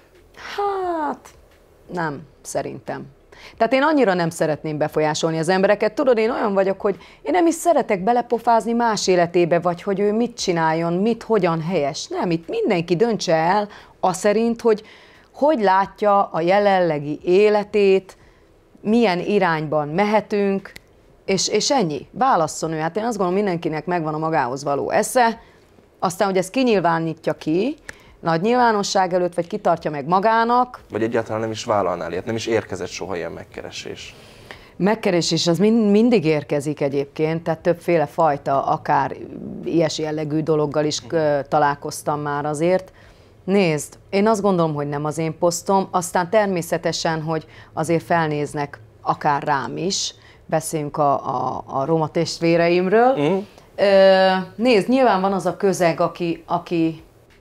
Hát, nem, szerintem. Tehát én annyira nem szeretném befolyásolni az embereket. Tudod, én olyan vagyok, hogy én nem is szeretek belepofázni más életébe, vagy hogy ő mit csináljon, mit, hogyan helyes. Nem, itt mindenki döntse el azt szerint, hogy hogy látja a jelenlegi életét, milyen irányban mehetünk, és, és ennyi. Válasszon ő. Hát én azt gondolom, mindenkinek megvan a magához való esze, aztán, hogy ezt kinyilvánítja ki, nagy nyilvánosság előtt, vagy kitartja meg magának. Vagy egyáltalán nem is vállalnál ilyet, nem is érkezett soha ilyen megkeresés. Megkeresés az mind, mindig érkezik egyébként, tehát többféle fajta, akár ilyes jellegű dologgal is találkoztam már azért. Nézd, én azt gondolom, hogy nem az én posztom, aztán természetesen, hogy azért felnéznek akár rám is, beszéljünk a, a, a roma testvéreimről. Mm. Nézd, nyilván van az a közeg, aki, aki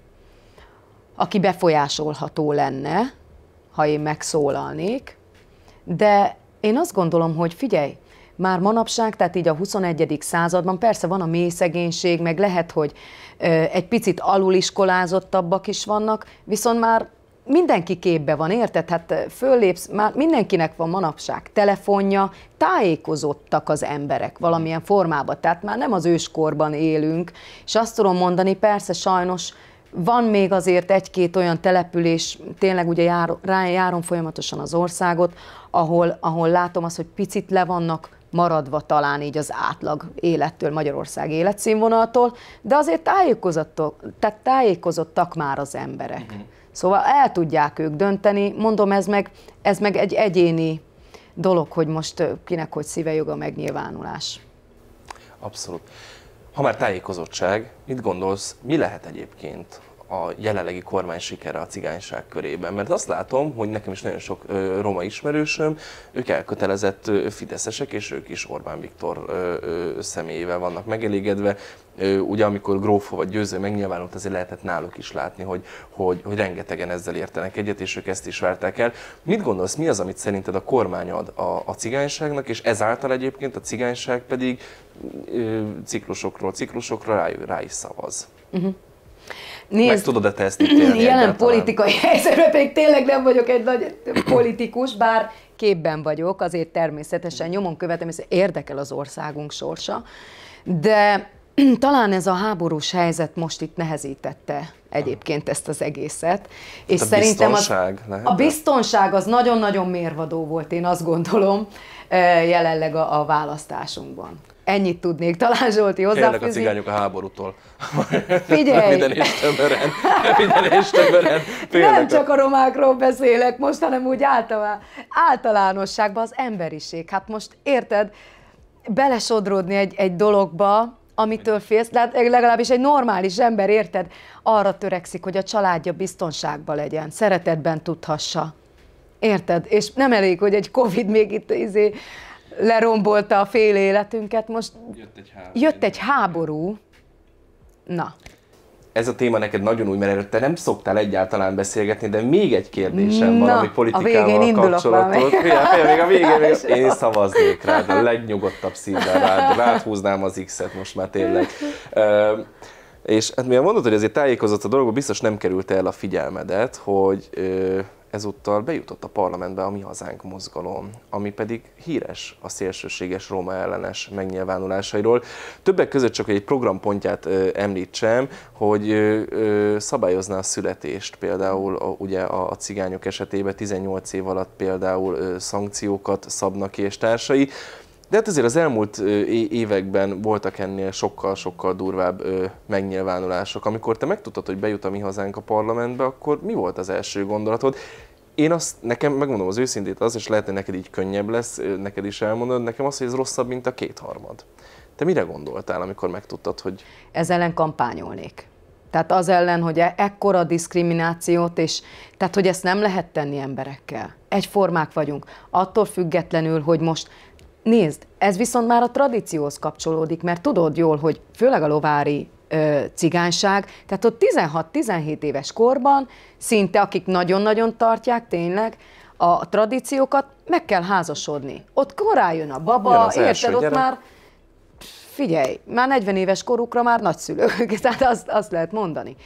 aki befolyásolható lenne, ha én megszólalnék, de én azt gondolom, hogy figyelj, már manapság, tehát így a huszonegyedik században persze van a mély szegénység, meg lehet, hogy egy picit aluliskolázottabbak is vannak, viszont már mindenki képbe van, érted? Hát föllépsz, már mindenkinek van manapság telefonja, tájékozottak az emberek valamilyen formában, tehát már nem az őskorban élünk, és azt tudom mondani, persze sajnos, van még azért egy-két olyan település, tényleg ugye jár, járom folyamatosan az országot, ahol, ahol látom azt, hogy picit le vannak maradva talán így az átlag élettől, Magyarország életszínvonaltól, de azért tájékozottak, tehát tájékozottak már az emberek. Uh-huh. Szóval el tudják ők dönteni, mondom, ez meg, ez meg egy egyéni dolog, hogy most kinek hogy szíve joga megnyilvánulás. Abszolút. Ha már tájékozottság, mit gondolsz, mi lehet egyébként a jelenlegi kormány sikere a cigányság körében? Mert azt látom, hogy nekem is nagyon sok ö, roma ismerősöm, ők elkötelezett ö, fideszesek, és ők is Orbán Viktor ö, ö, személyével vannak megelégedve. Ö, ugye amikor Grófó vagy Győző megnyilvánult, azért lehetett náluk is látni, hogy, hogy, hogy rengetegen ezzel értenek egyet, és ők ezt is várták el. Mit gondolsz, mi az, amit szerinted a kormány ad a, a cigányságnak, és ezáltal egyébként a cigányság pedig ö, ciklusokról ciklusokra rá, rá is szavaz? Uh-huh. Nézd, meg tudod-e te ezt ítélni jelen egyáltalán? Politikai helyzetben pedig tényleg nem vagyok egy nagy politikus, bár képben vagyok, azért természetesen nyomon követem, és érdekel az országunk sorsa, de talán ez a háborús helyzet most itt nehezítette egyébként ezt az egészet. És a szerintem biztonság az, a biztonság az nagyon-nagyon mérvadó volt, én azt gondolom, jelenleg a, a választásunkban. Ennyit tudnék talán Zsolti hozzáfűzni. Félnek a cigányok a háborútól. Figyelj! Minden és tömören. Minden és tömören. Nem csak a romákról beszélek most, hanem úgy általán, általánosságban az emberiség. Hát most érted, belesodródni egy, egy dologba, amitől félsz, legalábbis egy normális ember, érted, arra törekszik, hogy a családja biztonságban legyen, szeretetben tudhassa. Érted? És nem elég, hogy egy Covid még itt izé, lerombolta a fél életünket, most jött egy háború. Jött egy háború. Na. Ez a téma neked nagyon új, mert erről te nem szoktál egyáltalán beszélgetni, de még egy kérdésem van, ami politikával kapcsolatos. Ja, még a végén, még a... én szavaznék rád, a legnyugodtabb szívvel rád, rád húznám az X-et most már tényleg. Uh, és hát mivel mondod, hogy azért tájékozott a dologban, biztos nem került el a figyelmedet, hogy uh, ezúttal bejutott a parlamentbe a Mi Hazánk mozgalom, ami pedig híres a szélsőséges roma ellenes megnyilvánulásairól. Többek között csak egy programpontját ö, említsem, hogy ö, ö, szabályozná a születést, például a, ugye a, a cigányok esetében tizennyolc év alatt például ö, szankciókat szabnak ki és társai. De hát azért az elmúlt években voltak ennél sokkal-sokkal durvább megnyilvánulások. Amikor te megtudtad, hogy bejut a Mi Hazánk a parlamentbe, akkor mi volt az első gondolatod? Én azt, nekem, megmondom az őszintét, az, és lehet, hogy neked így könnyebb lesz, neked is elmondod, nekem az, hogy ez rosszabb, mint a kétharmad. Te mire gondoltál, amikor megtudtad, hogy... Ez ellen kampányolnék. Tehát az ellen, hogy ekkora diszkriminációt, és tehát, hogy ezt nem lehet tenni emberekkel. Egyformák vagyunk. Attól függetlenül, hogy most nézd, ez viszont már a tradícióhoz kapcsolódik, mert tudod jól, hogy főleg a lovári ö, cigányság, tehát ott tizenhat-tizenhét éves korban szinte, akik nagyon-nagyon tartják tényleg a tradíciókat, meg kell házasodni. Ott korán jön a baba, érted, ott gyere. Már, figyelj, már negyven éves korukra már nagyszülők, tehát azt, azt lehet mondani.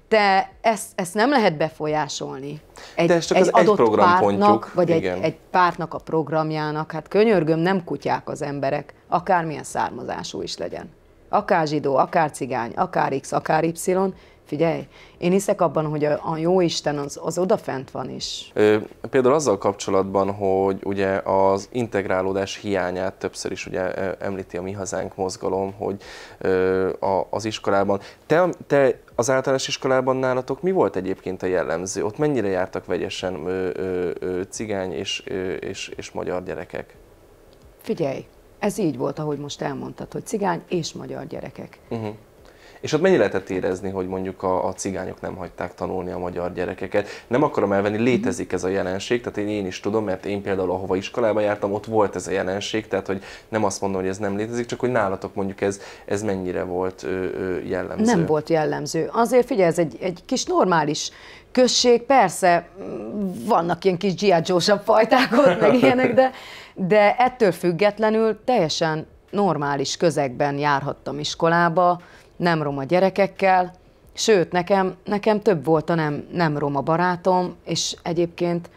De ezt, ezt nem lehet befolyásolni. Egy, De ez csak egy az adott egy pártnak, vagy egy, igen. egy pártnak a programjának, hát könyörgöm, nem kutyák az emberek, akármilyen származású is legyen. Akár zsidó, akár cigány, akár X, akár Y, figyelj, én hiszek abban, hogy a, a Jóisten az, az odafent van is. Ö, például azzal kapcsolatban, hogy ugye az integrálódás hiányát többször is ugye említi a Mi Hazánk mozgalom, hogy ö, a, az iskolában. Te, te az általános iskolában nálatok mi volt egyébként a jellemző? Ott mennyire jártak vegyesen ö, ö, ö, cigány és, ö, és, és magyar gyerekek? Figyelj, ez így volt, ahogy most elmondtad, hogy cigány és magyar gyerekek. Uh-huh. És ott mennyi lehetett érezni, hogy mondjuk a, a cigányok nem hagyták tanulni a magyar gyerekeket? Nem akarom elvenni, létezik ez a jelenség, tehát én, én is tudom, mert én például ahova iskolába jártam, ott volt ez a jelenség, tehát hogy nem azt mondom, hogy ez nem létezik, csak hogy nálatok mondjuk ez, ez mennyire volt ö, ö, jellemző. Nem volt jellemző. Azért figyelj, ez egy, egy kis normális község, persze vannak ilyen kis G I. Joe-sabb fajták ott, meg ilyenek, de, de ettől függetlenül teljesen normális közegben járhattam iskolába, nem roma gyerekekkel, sőt, nekem, nekem több volt a nem, nem roma barátom, és egyébként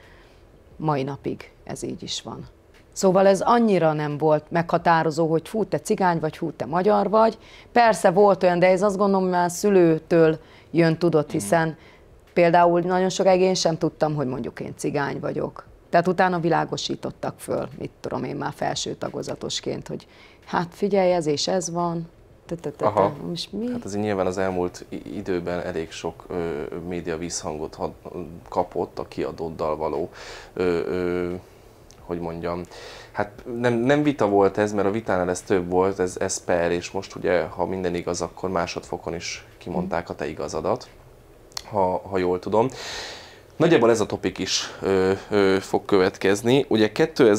mai napig ez így is van. Szóval ez annyira nem volt meghatározó, hogy fú, te cigány vagy, fú, te magyar vagy. Persze volt olyan, de ez azt gondolom, hogy már szülőtől jön, tudott, hiszen például nagyon sokáig én sem tudtam, hogy mondjuk én cigány vagyok. Tehát utána világosítottak föl, mit tudom én már felső tagozatosként, hogy hát figyelj, ez és ez van. Aha. Hát azért nyilván az elmúlt időben elég sok ö, média visszhangot kapott a kiadóddal való, ö, ö, hogy mondjam, hát nem, nem vita volt ez, mert a vitánál ez több volt, ez, ez per, és most ugye, ha minden igaz, akkor másodfokon is kimondták a te igazadat, ha, ha jól tudom. Nagyjából ez a topik is ö, ö, fog következni. Ugye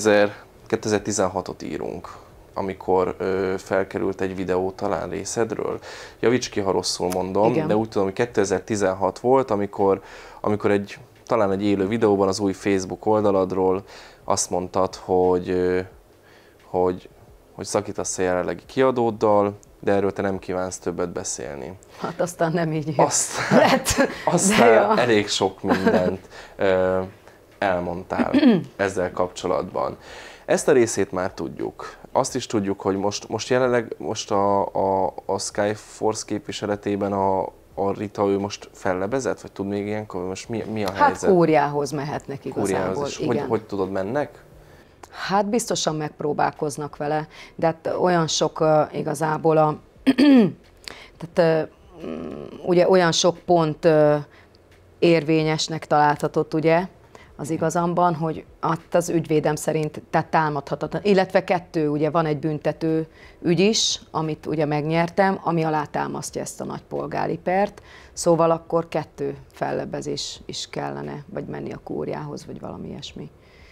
kétezer-tizenhatot írunk, amikor ö, felkerült egy videó talán részedről. Javíts ki, ha rosszul mondom, igen. De úgy tudom, hogy kétezer-tizenhat volt, amikor, amikor egy, talán egy élő videóban az új Facebook oldaladról azt mondtad, hogy, ö, hogy, hogy szakítasz a jelenlegi kiadóddal, de erről te nem kívánsz többet beszélni. Hát aztán nem így aztán, lett. Aztán elég sok mindent ö, elmondtál ezzel kapcsolatban. Ezt a részét már tudjuk. azt is tudjuk, hogy most, most jelenleg most a, a, a Skyforce képviseletében a, a Rita, ő most fellebezett, vagy tud még ilyenkor? Most mi, mi a hát helyzet? Hát Kúriához mehetnek igazából. Kúriához. Igen. Hogy, hogy tudod, mennek? Hát biztosan megpróbálkoznak vele, de hát olyan sok uh, igazából a... tehát uh, ugye olyan sok pont uh, érvényesnek találhatott, ugye, az igazamban, hogy az ügyvédem szerint tehát támadhatatlan. Illetve kettő, ugye van egy büntető ügy is, amit ugye megnyertem, ami alátámasztja ezt a nagy polgári pert, szóval akkor kettő fellebezés is kellene, vagy menni a kúriához, vagy valami ilyesmi.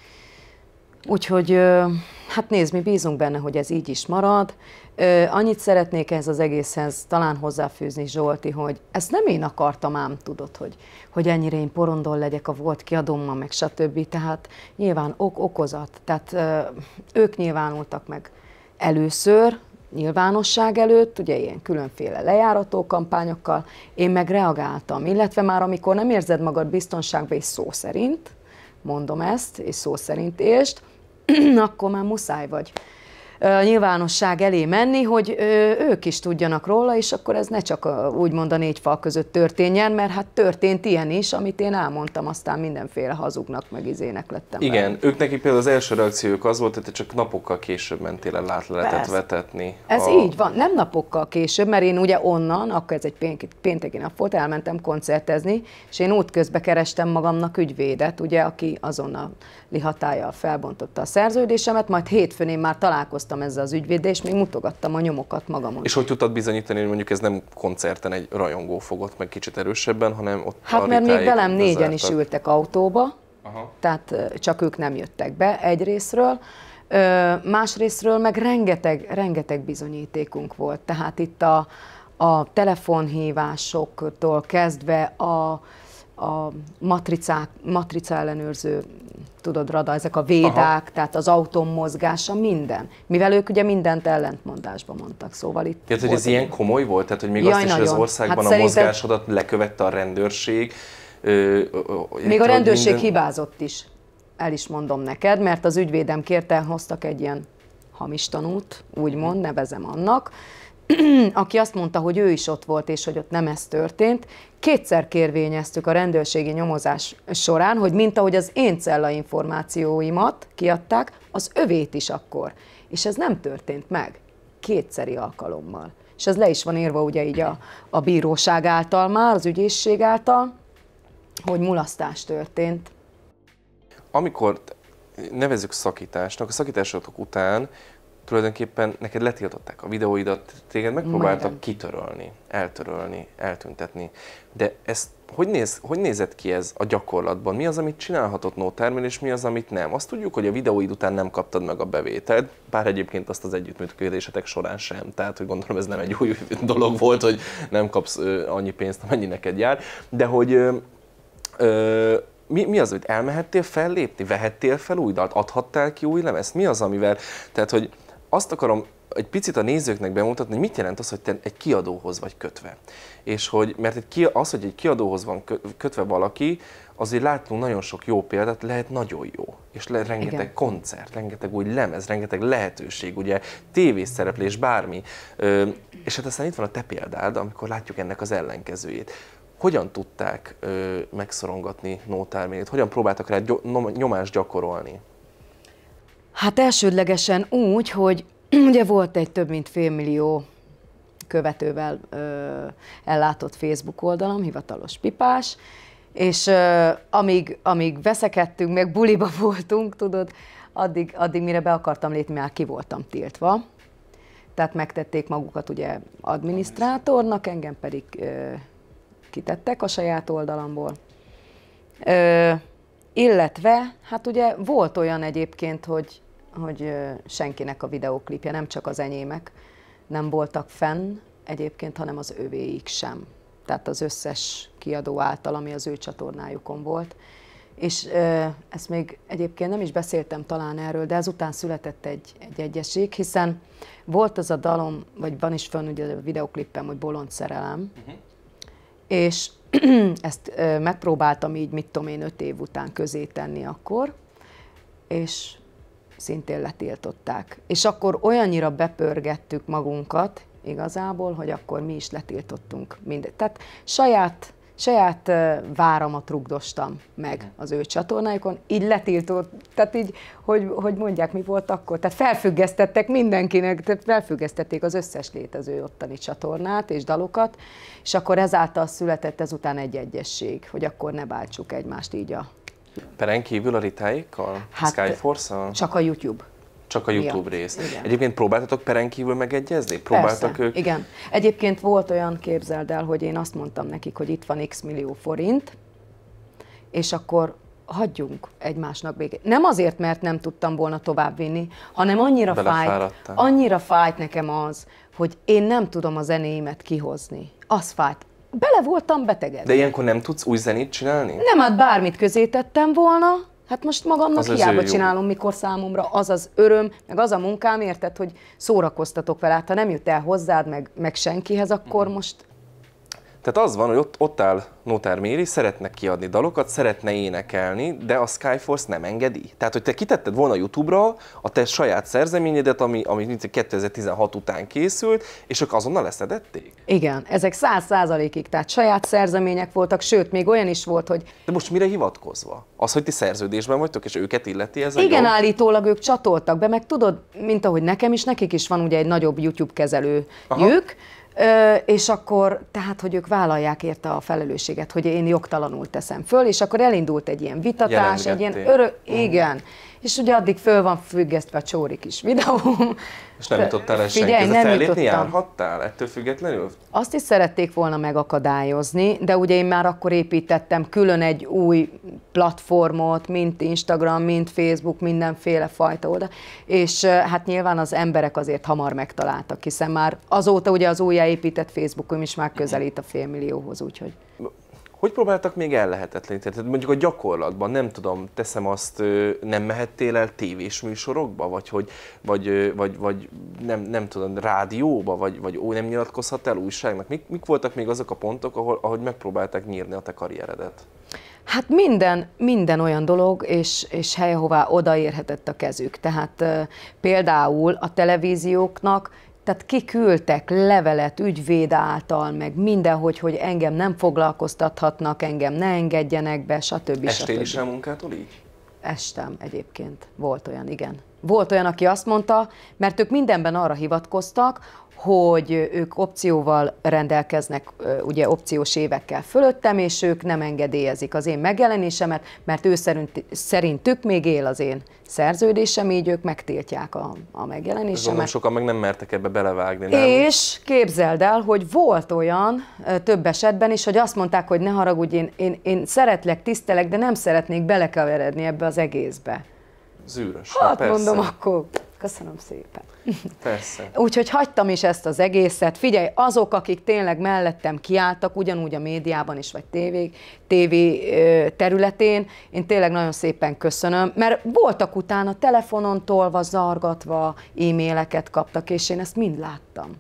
Úgyhogy, hát nézd, mi bízunk benne, hogy ez így is marad. Annyit szeretnék ehhez az egészhez talán hozzáfűzni, Zsolti, hogy ezt nem én akartam ám, tudod, hogy, hogy ennyire én porondon legyek a volt kiadommal, meg stb. Tehát nyilván ok okozat. Tehát ők nyilvánultak meg először, nyilvánosság előtt, ugye ilyen különféle lejárató kampányokkal, én meg reagáltam, illetve már amikor nem érzed magad biztonságban és szó szerint, mondom ezt, és szó szerint élst, akkor már muszáj vagy nyilvánosság elé menni, hogy ők is tudjanak róla, és akkor ez ne csak úgymond a négy fal között történjen, mert hát történt ilyen is, amit én elmondtam, aztán mindenféle hazugnak, meg izének lettem. Igen, velem. ők neki például az első reakciójuk az volt, hogy te csak napokkal később mentél el látleletet Persze. vetetni. Ez a... így van, nem napokkal később, mert én ugye onnan, akkor ez egy pénteki nap volt, elmentem koncertezni, és én útközben kerestem magamnak ügyvédet, ugye, aki azonnal hatállyal felbontotta a szerződésemet, majd hétfőn én már találkoztam ezzel az ügyvéddel, és még mutogattam a nyomokat magamon. És hogy tudtad bizonyítani, hogy mondjuk ez nem koncerten egy rajongó fogott meg kicsit erősebben, hanem ott Hát a mert még velem négyen bezártak. is ültek autóba, aha. Tehát csak ők nem jöttek be egy részről. Másrészről meg rengeteg, rengeteg bizonyítékunk volt. Tehát itt a, a telefonhívásoktól kezdve a, a matricák, matrica ellenőrző, tudod, rada, ezek a védák, aha. Tehát az autón mozgása, minden. Mivel ők ugye mindent ellentmondásban mondtak, szóval itt... Tehát, hogy ez ilyen komoly volt? Tehát, hogy még Jaj, azt is, hogy az országban hát a szerinted... mozgásodat lekövette a rendőrség? Ö, ö, ö, még a rendőrség minden... hibázott is, el is mondom neked, mert az ügyvédem kérte, hoztak egy ilyen hamis tanút, úgymond, nevezem annak, aki azt mondta, hogy ő is ott volt, és hogy ott nem ez történt. Kétszer kérvényeztük a rendőrségi nyomozás során, hogy mint ahogy az én cella információimat kiadták, az övét is akkor. És ez nem történt meg. Kétszeri alkalommal. És ez le is van írva ugye így a, a bíróság által már, az ügyészség által, hogy mulasztás történt. Amikor nevezzük szakításnak, a szakításotok után tulajdonképpen neked letiltották a videóidat, téged megpróbáltak Majdnem. kitörölni, eltörölni, eltüntetni. De ez hogy, néz, hogy nézett ki ez a gyakorlatban? Mi az, amit csinálhatott No Termin, és mi az, amit nem? Azt tudjuk, hogy a videóid után nem kaptad meg a bevételt, bár egyébként azt az együttműködésetek során sem. Tehát, hogy gondolom, ez nem egy új dolog volt, hogy nem kapsz ö, annyi pénzt, amennyi neked jár. De hogy ö, ö, Mi, mi az, hogy elmehettél fellépni, vehettél fel új dalt, adhattál ki új lemezt? Mi az, amivel, tehát hogy azt akarom egy picit a nézőknek bemutatni, hogy mit jelent az, hogy te egy kiadóhoz vagy kötve. És hogy, mert egy ki, az, hogy egy kiadóhoz van kötve valaki, azért látunk nagyon sok jó példát, lehet nagyon jó. És le, rengeteg Igen. koncert, rengeteg új lemez, rengeteg lehetőség, ugye tévészereplés, bármi. Ö, és hát aztán itt van a te példád, amikor látjuk ennek az ellenkezőjét. Hogyan tudták ö, megszorongatni No Terminét? Hogyan próbáltak rá nyomást gyakorolni? Hát elsődlegesen úgy, hogy ugye volt egy több mint félmillió követővel ö, ellátott Facebook oldalam, hivatalos pipás, és ö, amíg, amíg veszekedtünk, meg buliba voltunk, tudod, addig, addig mire be akartam lépni, már ki voltam tiltva. Tehát megtették magukat ugye adminisztrátornak, engem pedig ö, kitettek a saját oldalamból. Ö, illetve, hát ugye volt olyan egyébként, hogy, hogy senkinek a videóklipje, nem csak az enyémek nem voltak fenn egyébként, hanem az övéik sem. Tehát az összes kiadó által, ami az ő csatornájukon volt. És ö, ezt még egyébként nem is beszéltem talán erről, de ezután született egy, egy egyesség, hiszen volt az a dalom, vagy van is fönn ugye a videóklippem, hogy Bolond szerelem, uh-huh. És ezt ö, megpróbáltam így, mit tudom én, öt év után közé tenni akkor, és szintén letiltották. És akkor olyannyira bepörgettük magunkat igazából, hogy akkor mi is letiltottunk mindent. Tehát saját, saját váramat rugdostam meg az ő csatornájukon, így letiltott, tehát így, hogy, hogy mondják, mi volt akkor. Tehát felfüggesztettek mindenkinek, tehát felfüggesztették az összes létező ottani csatornát és dalokat, és akkor ezáltal született ezután egy egyesség, hogy akkor ne bántsuk egymást így a... Peren kívül a ritáikkal? Hát, Skyforce-al? Csak a YouTube. Csak a YouTube miatt. rész. Igen. Egyébként próbáltatok peren kívül megegyezni? Próbáltak Persze, ők? igen. Egyébként volt olyan, képzeld el, hogy én azt mondtam nekik, hogy itt van x millió forint, és akkor hagyjunk egymásnak békét. Nem azért, mert nem tudtam volna továbbvinni, hanem annyira fájt, annyira fájt nekem az, hogy én nem tudom a zenéimet kihozni. Az fájt. Bele voltam betegedve. De ilyenkor nem tudsz új zenét csinálni? Nem, hát bármit közé tettem volna, hát most magamnak az hiába az csinálom, mikor számomra az az öröm, meg az a munkám, érted, hogy szórakoztatok vele. Hát, ha nem jut el hozzád, meg, meg senkihez, akkor most... Tehát az van, hogy ott, ott áll Nótár Méri, szeretne kiadni dalokat, szeretne énekelni, de a Skyforce nem engedi. Tehát, hogy te kitetted volna YouTube-ra a te saját szerzeményedet, ami, ami kétezer-tizenhat után készült, és ők azonnal leszedették? Igen, ezek száz százalékig, tehát saját szerzemények voltak, sőt, még olyan is volt, hogy... De most mire hivatkozva? Az, hogy ti szerződésben vagytok, és őket illeti ez a Igen, jog? állítólag ők csatoltak be, meg tudod, mint ahogy nekem is, nekik is van ugye egy nagyobb YouTube kezelőjük, Ö, és akkor, tehát, hogy ők vállalják érte a felelősséget, hogy én jogtalanul teszem föl, és akkor elindult egy ilyen vitatás, egy ilyen örök, igen. Mm. És ugye addig föl van függesztve a csóri kis videóm. És nem jutottál el senki, ez a fellépni járhattál ettől függetlenül? Azt is szerették volna megakadályozni, de ugye én már akkor építettem külön egy új platformot, mint Instagram, mint Facebook, mindenféle fajta oldal, és hát nyilván az emberek azért hamar megtaláltak, hiszen már azóta ugye az újjáépített Facebookom is már közelít a félmillióhoz, úgyhogy... Hogy próbáltak még ellehetetleníteni? Tehát mondjuk a gyakorlatban, nem tudom, teszem azt, nem mehettél el tévés műsorokba, vagy, hogy, vagy, vagy, vagy nem, nem tudom, rádióba, vagy, vagy ó, nem nyilatkozhattál újságnak? Mik, mik voltak még azok a pontok, ahol, ahogy megpróbálták nyírni a te karrieredet? Hát minden, minden olyan dolog, és, és hely, ahová odaérhetett a kezük. Tehát uh, például a televízióknak, tehát kiküldtek levelet ügyvéd által, meg mindenhogy, hogy engem nem foglalkoztathatnak, engem ne engedjenek be, stb. Estél is el munkától így? Estem egyébként. Volt olyan, igen. Volt olyan, aki azt mondta, mert ők mindenben arra hivatkoztak, hogy ők opcióval rendelkeznek, ugye opciós évekkel fölöttem, és ők nem engedélyezik az én megjelenésemet, mert ő szerint, szerintük még él az én szerződésem, így ők megtiltják a, a megjelenésemet. Gondolom, sokan meg nem mertek ebbe belevágni, nem? És képzeld el, hogy volt olyan több esetben is, hogy azt mondták, hogy ne haragudj, én, én, én szeretlek, tisztelek, de nem szeretnék belekeveredni ebbe az egészbe. Zűrös. Hát persze. mondom, akkor köszönöm szépen. Persze. Úgyhogy hagytam is ezt az egészet. Figyelj, azok, akik tényleg mellettem kiálltak, ugyanúgy a médiában is, vagy tévé, tévé területén, én tényleg nagyon szépen köszönöm, mert voltak utána telefonon tolva, zargatva, e-maileket kaptak, és én ezt mind láttam.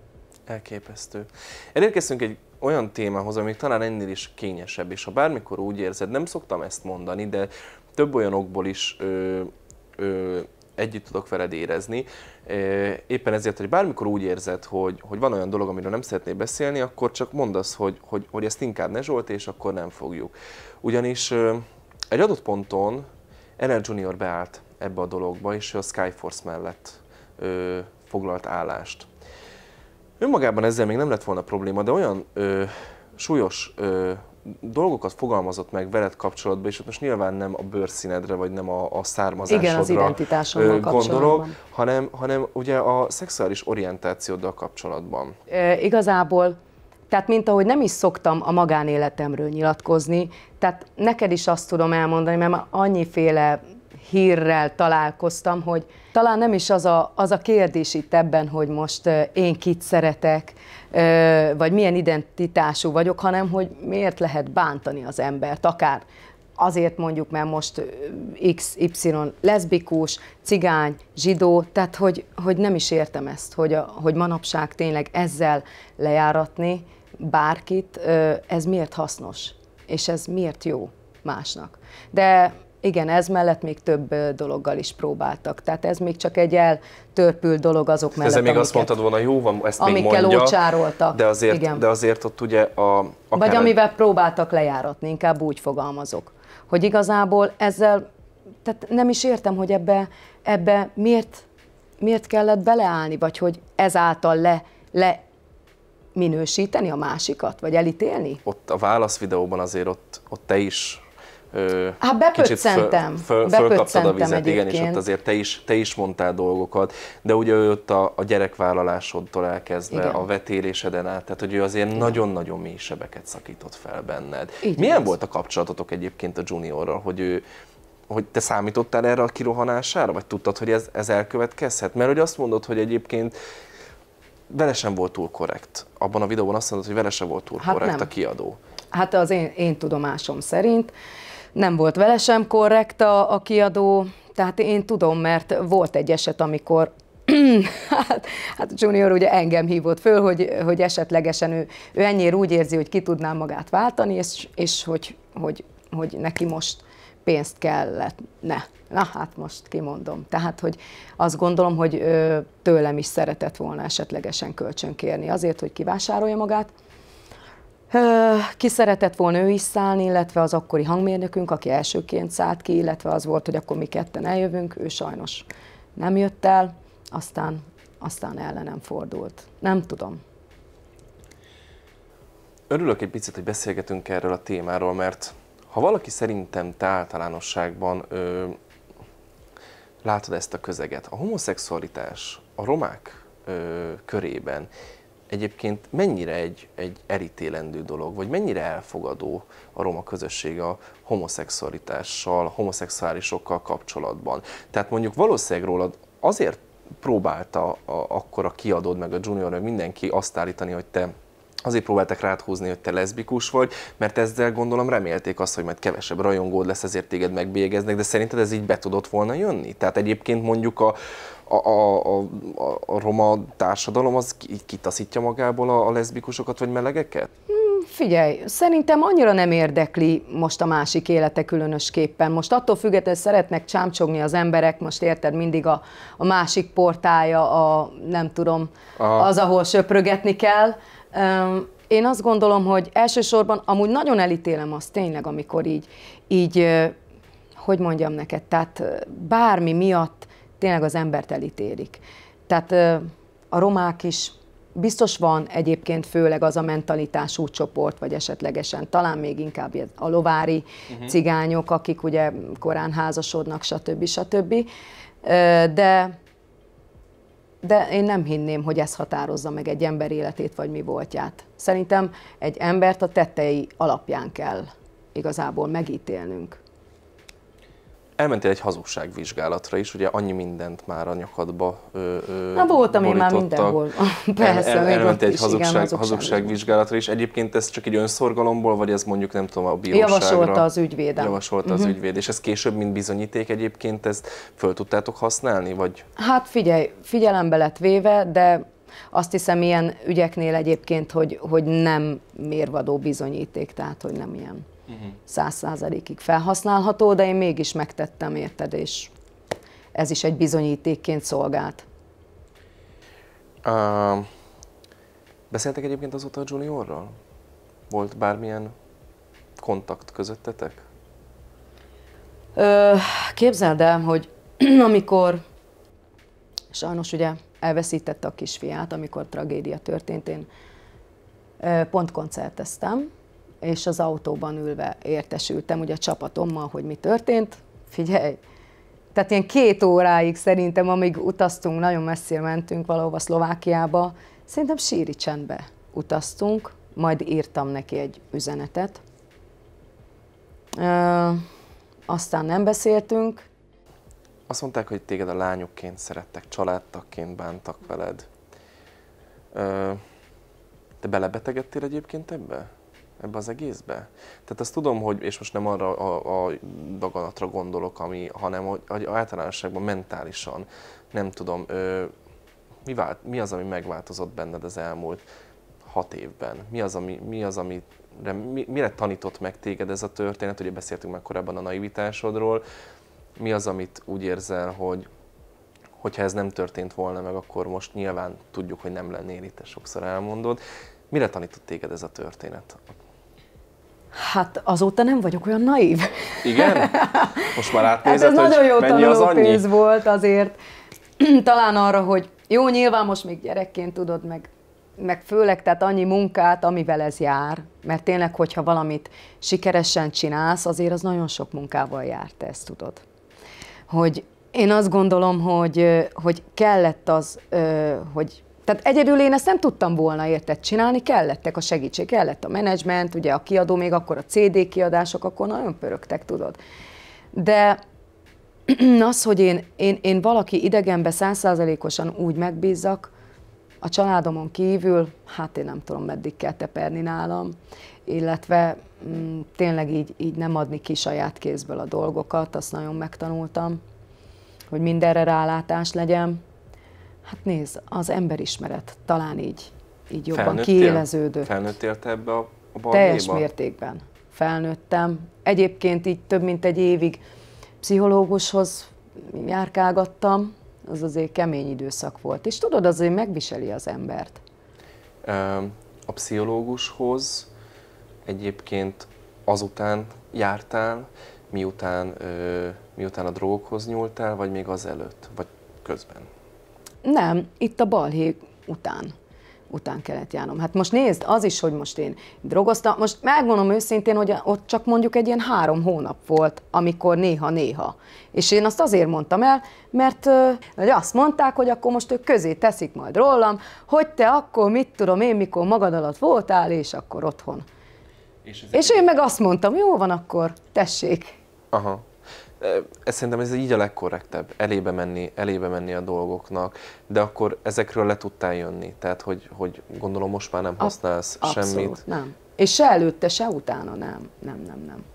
Elképesztő. Elérkeztünk egy olyan témához, ami talán ennél is kényesebb, és ha bármikor úgy érzed, nem szoktam ezt mondani, de több olyan okból is ö, ö, együtt tudok veled érezni. Éppen ezért, hogy bármikor úgy érzed, hogy, hogy van olyan dolog, amiről nem szeretnél beszélni, akkor csak mondd azt, hogy, hogy, hogy ezt inkább ne Zsolt, és akkor nem fogjuk. Ugyanis egy adott ponton el el Junior beállt ebbe a dologba, és a Skyforce mellett ö, foglalt állást. Önmagában ezzel még nem lett volna probléma, de olyan ö, súlyos ö, dolgokat fogalmazott meg veled kapcsolatban, és ott most nyilván nem a bőrszínedre, vagy nem a, a származásodra igen, az identitásommal gondolok, hanem, hanem ugye a szexuális orientációddal kapcsolatban. E, igazából, tehát mint ahogy nem is szoktam a magánéletemről nyilatkozni, tehát neked is azt tudom elmondani, mert annyiféle hírrel találkoztam, hogy talán nem is az a, az a kérdés itt ebben, hogy most én kit szeretek, vagy milyen identitású vagyok, hanem hogy miért lehet bántani az embert, akár azért mondjuk, mert most iksz ipszilon leszbikus, cigány, zsidó, tehát hogy, hogy nem is értem ezt, hogy, a, hogy manapság tényleg ezzel lejáratni bárkit, ez miért hasznos, és ez miért jó másnak. De Igen, ez mellett még több dologgal is próbáltak. Tehát ez még csak egy eltörpült dolog azok mellett, ezzel még amiket, azt mondtad volna, jó van, ezt még amikkel mondja, ócsároltak. de azért, igen. de azért ott ugye a... Vagy akár amivel próbáltak lejáratni, inkább úgy fogalmazok. Hogy igazából ezzel, tehát nem is értem, hogy ebbe, ebbe miért, miért kellett beleállni, vagy hogy ezáltal le, le minősíteni a másikat, vagy elítélni? Ott a válasz videóban azért ott, ott te is ö, hát bepöccentem, föl, föl, fölkaptad a vizet, igen, és egyébként. ott azért te is, te is mondtál dolgokat, de ugye ő ott a, a gyerekvállalásodtól elkezdve, igen. a vetéléseden át, tehát hogy ő azért nagyon-nagyon mély sebeket szakított fel benned. Így Milyen az. volt a kapcsolatotok egyébként a Juniorral, hogy ő hogy te számítottál erre a kirohanására, vagy tudtad, hogy ez, ez elkövetkezhet? Mert hogy azt mondod, hogy egyébként vele sem volt túl korrekt. Abban a videóban azt mondod, hogy vele sem volt túl hát korrekt nem. a kiadó. Hát az én, én tudomásom szerint nem volt vele sem korrekt a, a kiadó, tehát én tudom, mert volt egy eset, amikor hát, hát Junior ugye engem hívott föl, hogy, hogy esetlegesen ő, ő ennyire úgy érzi, hogy ki tudná magát váltani, és, és hogy, hogy, hogy neki most pénzt kellett. Ne. Na hát most kimondom. Tehát, hogy azt gondolom, hogy ö, tőlem is szeretett volna esetlegesen kölcsönkérni azért, hogy kivásárolja magát. Ö, ki szeretett volna ő is szállni, illetve az akkori hangmérnökünk, aki elsőként szállt ki, illetve az volt, hogy akkor mi ketten eljövünk, ő sajnos nem jött el, aztán, aztán ellenem fordult. Nem tudom. Örülök egy picit, hogy beszélgetünk erről a témáról, mert ha valaki szerintem te általánosságban ö, látod ezt a közeget, a homoszexualitás a romák ö, körében egyébként mennyire egy, egy elítélendő dolog, vagy mennyire elfogadó a roma közösség a homoszexualitással, homoszexuálisokkal kapcsolatban? Tehát mondjuk valószínűleg rólad azért próbálta a, akkor a kiadód, meg a Junior, meg mindenki azt állítani, hogy te azért próbáltak rád húzni, hogy te leszbikus vagy, mert ezzel gondolom remélték azt, hogy majd kevesebb rajongód lesz, ezért téged megbélyegeznek, de szerinted ez így be tudott volna jönni? Tehát egyébként mondjuk a, a, a, a, a roma társadalom az így kitaszítja magából a, a leszbikusokat vagy melegeket? Figyelj, szerintem annyira nem érdekli most a másik élete különösképpen. Most attól függetlenül szeretnek csámcsogni az emberek, most érted, mindig a, a másik portálja, a nem tudom, Aha. az, ahol söprögetni kell. Én azt gondolom, hogy elsősorban amúgy nagyon elítélem azt tényleg, amikor így, így, hogy mondjam neked, tehát bármi miatt tényleg az embert elítélik. Tehát a romák is, biztos van egyébként főleg az a mentalitású csoport, vagy esetlegesen talán még inkább a lovári uh-huh. cigányok, akik ugye korán házasodnak, stb. stb. De De én nem hinném, hogy ez határozza meg egy ember életét, vagy mi voltját. Szerintem egy embert a tettei alapján kell igazából megítélnünk. Elmentél egy hazugságvizsgálatra is, ugye annyi mindent már a nyakadba ö, ö, Na voltam én már mindenhol. Persze, el, el, elmentél egy hazugság, hazugságvizsgálatra is. Egyébként ez csak egy önszorgalomból, vagy ez mondjuk nem tudom a bíróságra? Javasolta az ügyvédem. Javasolta uh-huh. az ügyvéd. És ez később, mint bizonyíték egyébként, ezt föl tudtátok használni? Vagy? Hát figyelj, figyelembe lett véve, de azt hiszem ilyen ügyeknél egyébként, hogy, hogy nem mérvadó bizonyíték, tehát hogy nem ilyen száz százalékig felhasználható, de én mégis megtettem, érted, és ez is egy bizonyítékként szolgált. Uh, beszéltek egyébként azóta a Juniorral? Volt bármilyen kontakt közöttetek? Uh, képzeld el, hogy amikor sajnos ugye elveszítette a kisfiát, amikor tragédia történt, én uh, pont koncerteztem, és az autóban ülve értesültem ugye a csapatommal, hogy mi történt. Figyelj, tehát ilyen két óráig szerintem, amíg utaztunk, nagyon messzire mentünk valahova Szlovákiába, szerintem síri csendbe utaztunk, majd írtam neki egy üzenetet. Ö, aztán nem beszéltünk. Azt mondták, hogy téged a lányukként szerettek, családtagként bántak veled. Ö, te belebetegedtél egyébként ebbe? Ebbe az egészbe? Tehát azt tudom, hogy, és most nem arra a, a daganatra gondolok, ami, hanem hogy, hogy általánosságban mentálisan, nem tudom, ö, mi, vált, mi az, ami megváltozott benned az elmúlt hat évben? Mi az, ami, mi az, ami mi, mire tanított meg téged ez a történet? Ugye beszéltünk már korábban a naivitásodról. Mi az, amit úgy érzel, hogy hogyha ez nem történt volna meg, akkor most nyilván tudjuk, hogy nem lennél itt, te sokszor elmondod. Mire tanított téged ez a történet? Hát azóta nem vagyok olyan naív. Igen? Most már átnézed, hát ez nagyon jó mennyi az annyi? pénz volt azért. Talán arra, hogy jó, nyilván most még gyerekként tudod, meg, meg főleg tehát annyi munkát, amivel ez jár. Mert tényleg, hogyha valamit sikeresen csinálsz, azért az nagyon sok munkával jár, te ezt tudod. Hogy én azt gondolom, hogy, hogy kellett az, hogy tehát egyedül én ezt nem tudtam volna, érted, csinálni, kellettek a segítség, kellett a menedzsment, ugye a kiadó, még akkor a cé dé kiadások, akkor nagyon pörögtek, tudod. De az, hogy én, én, én valaki idegenbe száz százalékosan úgy megbízzak, a családomon kívül, hát én nem tudom, meddig kell teperni nálam, illetve mm, tényleg így, így nem adni ki saját kézből a dolgokat, azt nagyon megtanultam, hogy mindenre rálátás legyen. Hát nézd, az emberismeret talán így, így jobban Felnőttél? kiéleződött. Felnőttél te ebbe a balhéba? Teljes mértékben felnőttem. Egyébként így több mint egy évig pszichológushoz járkálgattam, az azért kemény időszak volt. És tudod, azért megviseli az embert. A pszichológushoz egyébként azután jártál, miután, miután a drogokhoz nyúltál, vagy még azelőtt, vagy közben? Nem, itt a balhé után. után kellett járnom. Hát most nézd, az is, hogy most én drogoztam, most megmondom őszintén, hogy ott csak mondjuk egy ilyen három hónap volt, amikor néha-néha. És én azt azért mondtam el, mert hogy azt mondták, hogy akkor most ők közé teszik majd rólam, hogy te akkor mit tudom én, mikor magad alatt voltál, és akkor otthon. És, és én meg azt mondtam, jó van akkor, tessék. Aha. Ez szerintem ez így a legkorrektebb, elébe menni, elébe menni a dolgoknak, de akkor ezekről le tudtál jönni, tehát hogy, hogy gondolom most már nem használsz a, semmit. Abszolút, nem. És se előtte, se utána nem, nem, nem, nem.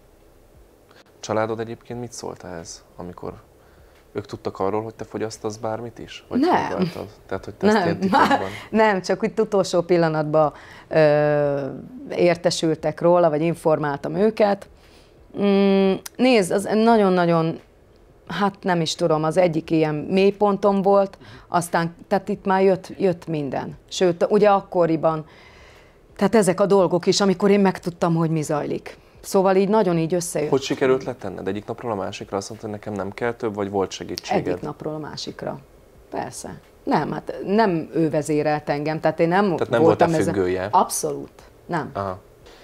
Családod egyébként mit szólt ehhez, amikor ők tudtak arról, hogy te fogyasztasz bármit is? Vagy nem. próbáltad? Tehát, hogy te nem. ezt ilyen titokban... nem, csak úgy utolsó pillanatban ö, értesültek róla, vagy informáltam őket. Mm, nézd, az nagyon-nagyon, hát nem is tudom, az egyik ilyen mélypontom volt, aztán, tehát itt már jött, jött minden. Sőt, ugye akkoriban, tehát ezek a dolgok is, amikor én megtudtam, hogy mi zajlik. Szóval így nagyon így összejött. Hogy sikerült letenned? Egyik napról a másikra azt mondtad, hogy nekem nem kell több, vagy volt segítséged? Egyik napról a másikra. Persze. Nem, hát nem ő vezérelt engem, tehát én nem tehát nem voltam volt a függője? Ezen... Abszolút, nem. Aha.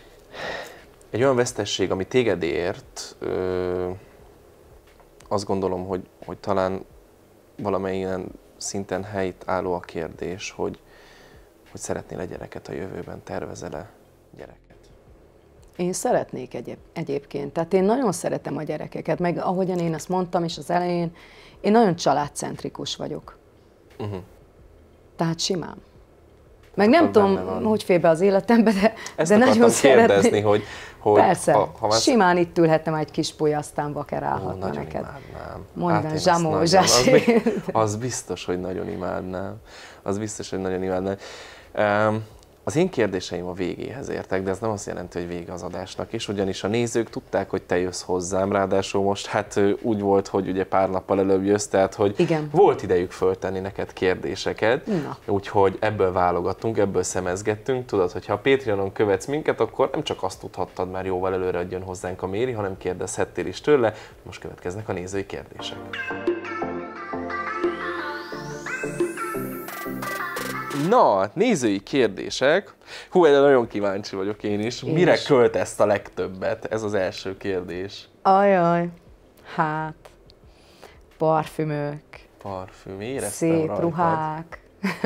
Egy olyan vesztesség, ami téged ért, ö, azt gondolom, hogy, hogy talán valamilyen szinten helyt álló a kérdés, hogy, hogy szeretnél-e gyereket a jövőben, tervezel-e gyereket? Én szeretnék egyéb, egyébként, tehát én nagyon szeretem a gyerekeket, meg ahogyan én ezt mondtam is az elején, én nagyon családcentrikus vagyok. Uh-huh. Tehát simán. Meg nem tudom, hogy fél be az életembe, de, ezt de nagyon szeretnék. hogy, hogy persze, ha, ha más... simán itt ülhetnem egy kis puly, aztán vakerálhatna Ó, neked. Mondd el, zsamó, az, az biztos, hogy nagyon imádnám. Az biztos, hogy nagyon imádnám. Um, az én kérdéseim a végéhez értek, de ez nem azt jelenti, hogy vége az adásnak is, ugyanis a nézők tudták, hogy te jössz hozzám, ráadásul most hát úgy volt, hogy ugye pár nappal előbb jössz, tehát hogy igen, volt idejük föltenni neked kérdéseket, na, úgyhogy ebből válogattunk, ebből szemezgettünk. Tudod, hogy ha a Patreonon követsz minket, akkor nem csak azt tudhattad már jóval előre, hogy jön hozzánk a Méri, hanem kérdezhettél is tőle. Most következnek a nézői kérdések. Na, nézői kérdések. Hú, erre nagyon kíváncsi vagyok én is. Én Mire is. költesz a legtöbbet? Ez az első kérdés. Ajaj, hát, parfümök. Parfüm, éreztem szép rajtad. ruhák.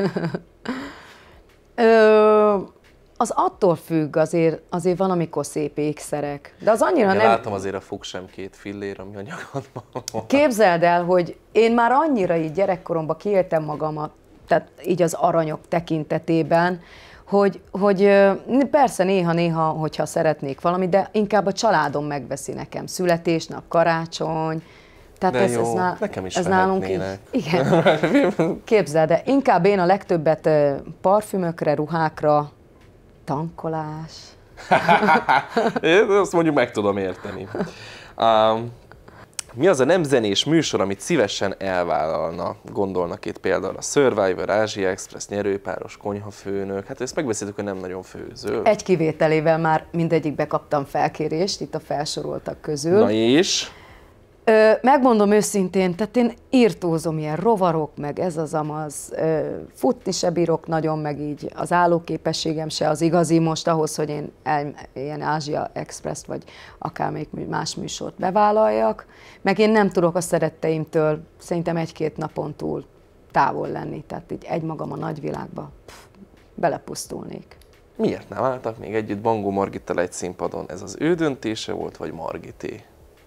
Ö, az attól függ, azért, azért van, amikor szép ékszerek. De az annyira Ugye nem... látom azért a fog sem két fillér, ami a nyagadban van. Képzeld el, hogy én már annyira így gyerekkoromban kiéltem magamat, tehát így az aranyok tekintetében, hogy, hogy persze néha-néha, hogyha szeretnék valamit, de inkább a családom megveszi nekem. Születésnap, karácsony. Tehát de ez, jó, ez, ná, nekem is ez nálunk így, igen. Képzeld, de inkább én a legtöbbet parfümökre, ruhákra, tankolás. Én azt mondjuk meg tudom érteni. Um, mi az a nem zenés műsor, amit szívesen elvállalna? Gondolnak itt például a Survivor, Ázsia Express, Nyerőpáros, Konyhafőnök. Hát ezt megbeszéltük, hogy nem nagyon főző. Egy kivételével már mindegyikbe kaptam felkérést, itt a felsoroltak közül. Na és? Ö, megmondom őszintén, tehát én írtózom ilyen rovarok, meg ez az amaz, ö, futni se bírok nagyon, meg így az állóképességem se az igazi most ahhoz, hogy én el, ilyen Ázsia Express-t vagy akármelyik más műsort bevállaljak, meg én nem tudok a szeretteimtől szerintem egy-két napon túl távol lenni, tehát így egymagam a nagyvilágba pff, belepusztulnék. Miért nem álltak még együtt Bangó Margittal egy színpadon? Ez az ő döntése volt, vagy Margité?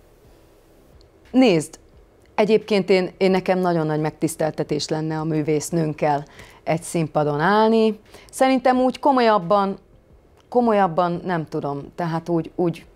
Nézd, egyébként én, én nekem nagyon nagy megtiszteltetés lenne a művésznőnkkel egy színpadon állni. Szerintem úgy komolyabban, komolyabban nem tudom, tehát úgy, úgy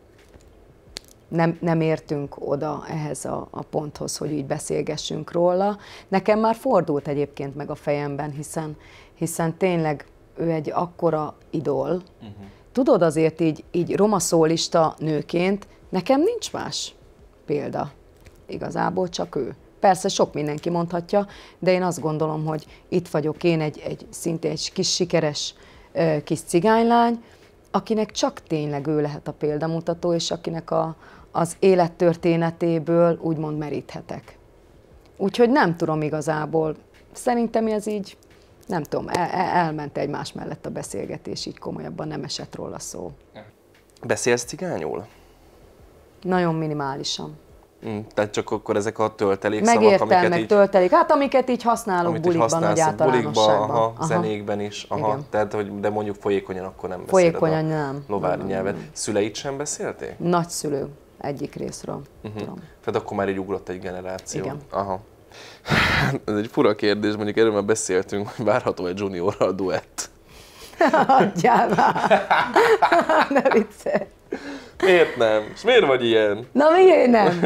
nem, nem értünk oda ehhez a, a ponthoz, hogy így beszélgessünk róla. Nekem már fordult egyébként meg a fejemben, hiszen, hiszen tényleg ő egy akkora idol. Uh-huh. Tudod, azért így, így roma szólista nőként nekem nincs más példa. Igazából csak ő. Persze sok mindenki mondhatja, de én azt gondolom, hogy itt vagyok én egy, egy szintén egy kis sikeres uh, kis cigánylány, akinek csak tényleg ő lehet a példamutató, és akinek a, az élettörténetéből úgymond meríthetek. Úgyhogy nem tudom igazából. Szerintem ez így, nem tudom, el, elment egymás mellett a beszélgetés, így komolyabban nem esett róla szó. Beszélsz cigányul? Nagyon minimálisan. Mm, tehát csak akkor ezek a töltelékszavak, Megértem, amiket meg így, töltelék. Hát amiket így használok amit bulikban, használsz nagy általánosságban. bulikba, aha, Aha. zenékben is, aha. Igen. Tehát, hogy, de mondjuk folyékonyan akkor nem beszéled Folyékonyan a nem. lovári Nem, nyelvet. nem. Szüleid sem beszélték? Nagyszülő egyik részről. Uh-huh. Tudom. Tehát akkor már így ugrott egy generáció. Igen. Aha. Ez egy fura kérdés, mondjuk erről már beszéltünk, hogy várható egy Juniorral duett. Adjál már! Ne viccelj! Miért nem? És miért vagy ilyen? Na miért nem?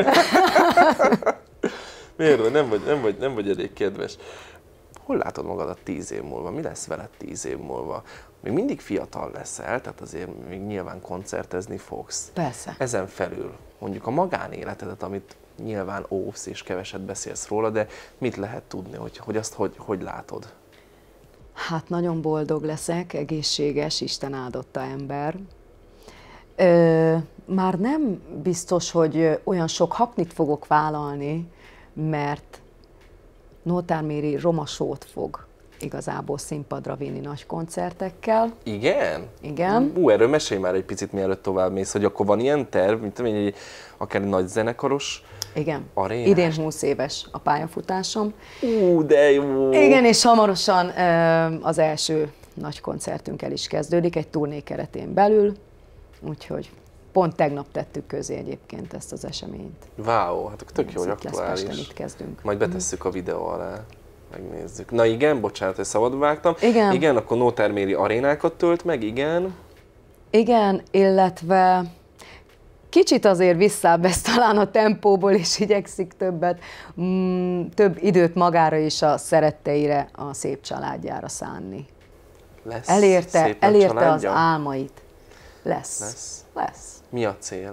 Miért vagy? Nem vagy, nem vagy, nem vagy elég kedves. Hol látod magadat tíz év múlva? Mi lesz veled tíz év múlva? Még mindig fiatal leszel, tehát azért még nyilván koncertezni fogsz. Persze. Ezen felül mondjuk a magánéletedet, amit nyilván óvsz és keveset beszélsz róla, de mit lehet tudni, hogy, hogy azt hogy, hogy látod? Hát nagyon boldog leszek, egészséges, Isten áldotta ember. Ö, már nem biztos, hogy olyan sok hapnit fogok vállalni, mert Nótár Méri roma sót fog igazából színpadra vinni nagy koncertekkel. Igen? Igen. Ú, erről mesélj már egy picit, mielőtt tovább mész, hogy akkor van ilyen terv, mint tudom, egy, akár egy nagy zenekaros Igen. arénás? Idén húsz éves a pályafutásom. Ú, de jó! Igen, és hamarosan ö, az első nagy koncertünk el is kezdődik, egy turné keretén belül, úgyhogy pont tegnap tettük közé egyébként ezt az eseményt. Wow, hát akkor tök jó, hogy Ez itt lesz aktuális. Pesten, itt kezdünk. Majd betesszük a videó alá, megnézzük. Na igen, bocsánat, hogy szabadba vágtam. Igen. Igen, akkor Nótár Méri arénákat tölt meg, igen. Igen, illetve kicsit azért visszább ez talán a tempóból, és igyekszik többet, mm, több időt magára és a szeretteire, a szép családjára szánni. Lesz Elérte, szép nagy elérte az családja? álmait. Lesz. Lesz. Lesz. Mi a cél?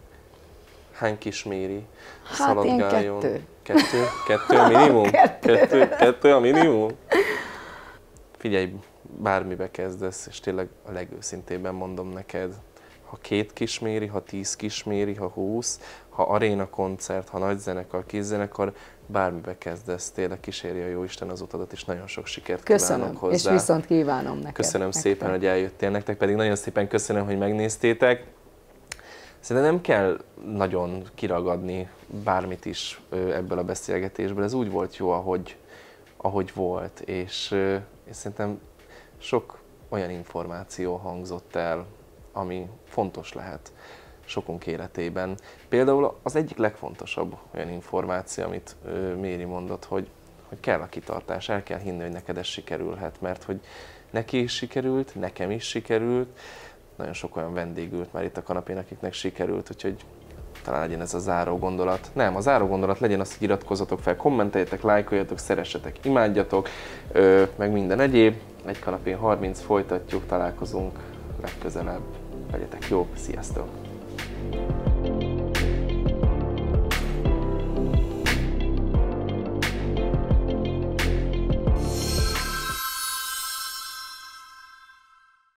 Hány kis Méri Hát én szaladgáljon? kettő. Kettő? Kettő a minimum? Kettő. Kettő, kettő a minimum? Figyelj, bármibe kezdesz, és tényleg a legőszintébben mondom neked, ha két kis Méri, ha tíz kis Méri, ha húsz, ha aréna koncert, ha nagy zenekar, kis zenekar, bármibe kezdesz, tényleg kíséri a jóisten az utadat, és nagyon sok sikert Köszönöm, kívánok hozzá. és viszont kívánom neked. Köszönöm nektek. szépen, hogy eljöttél, nektek pedig nagyon szépen köszönöm, hogy megnéztétek. Szerintem nem kell nagyon kiragadni bármit is ebből a beszélgetésből, ez úgy volt jó, ahogy, ahogy volt, és, és szerintem sok olyan információ hangzott el, ami fontos lehet sokunk életében. Például az egyik legfontosabb olyan információ, amit Méri mondott, hogy, hogy kell a kitartás, el kell hinni, hogy neked ez sikerülhet, mert hogy neki is sikerült, nekem is sikerült, nagyon sok olyan vendég ült már itt a kanapén, akiknek sikerült, úgyhogy talán legyen ez a záró gondolat. Nem, a záró gondolat legyen az, hogy iratkozzatok fel, kommenteljetek, lájkoljatok, szeressetek, imádjatok, meg minden egyéb. Egy kanapén harminc, folytatjuk, találkozunk legközelebb. legyetek jók, sziasztok!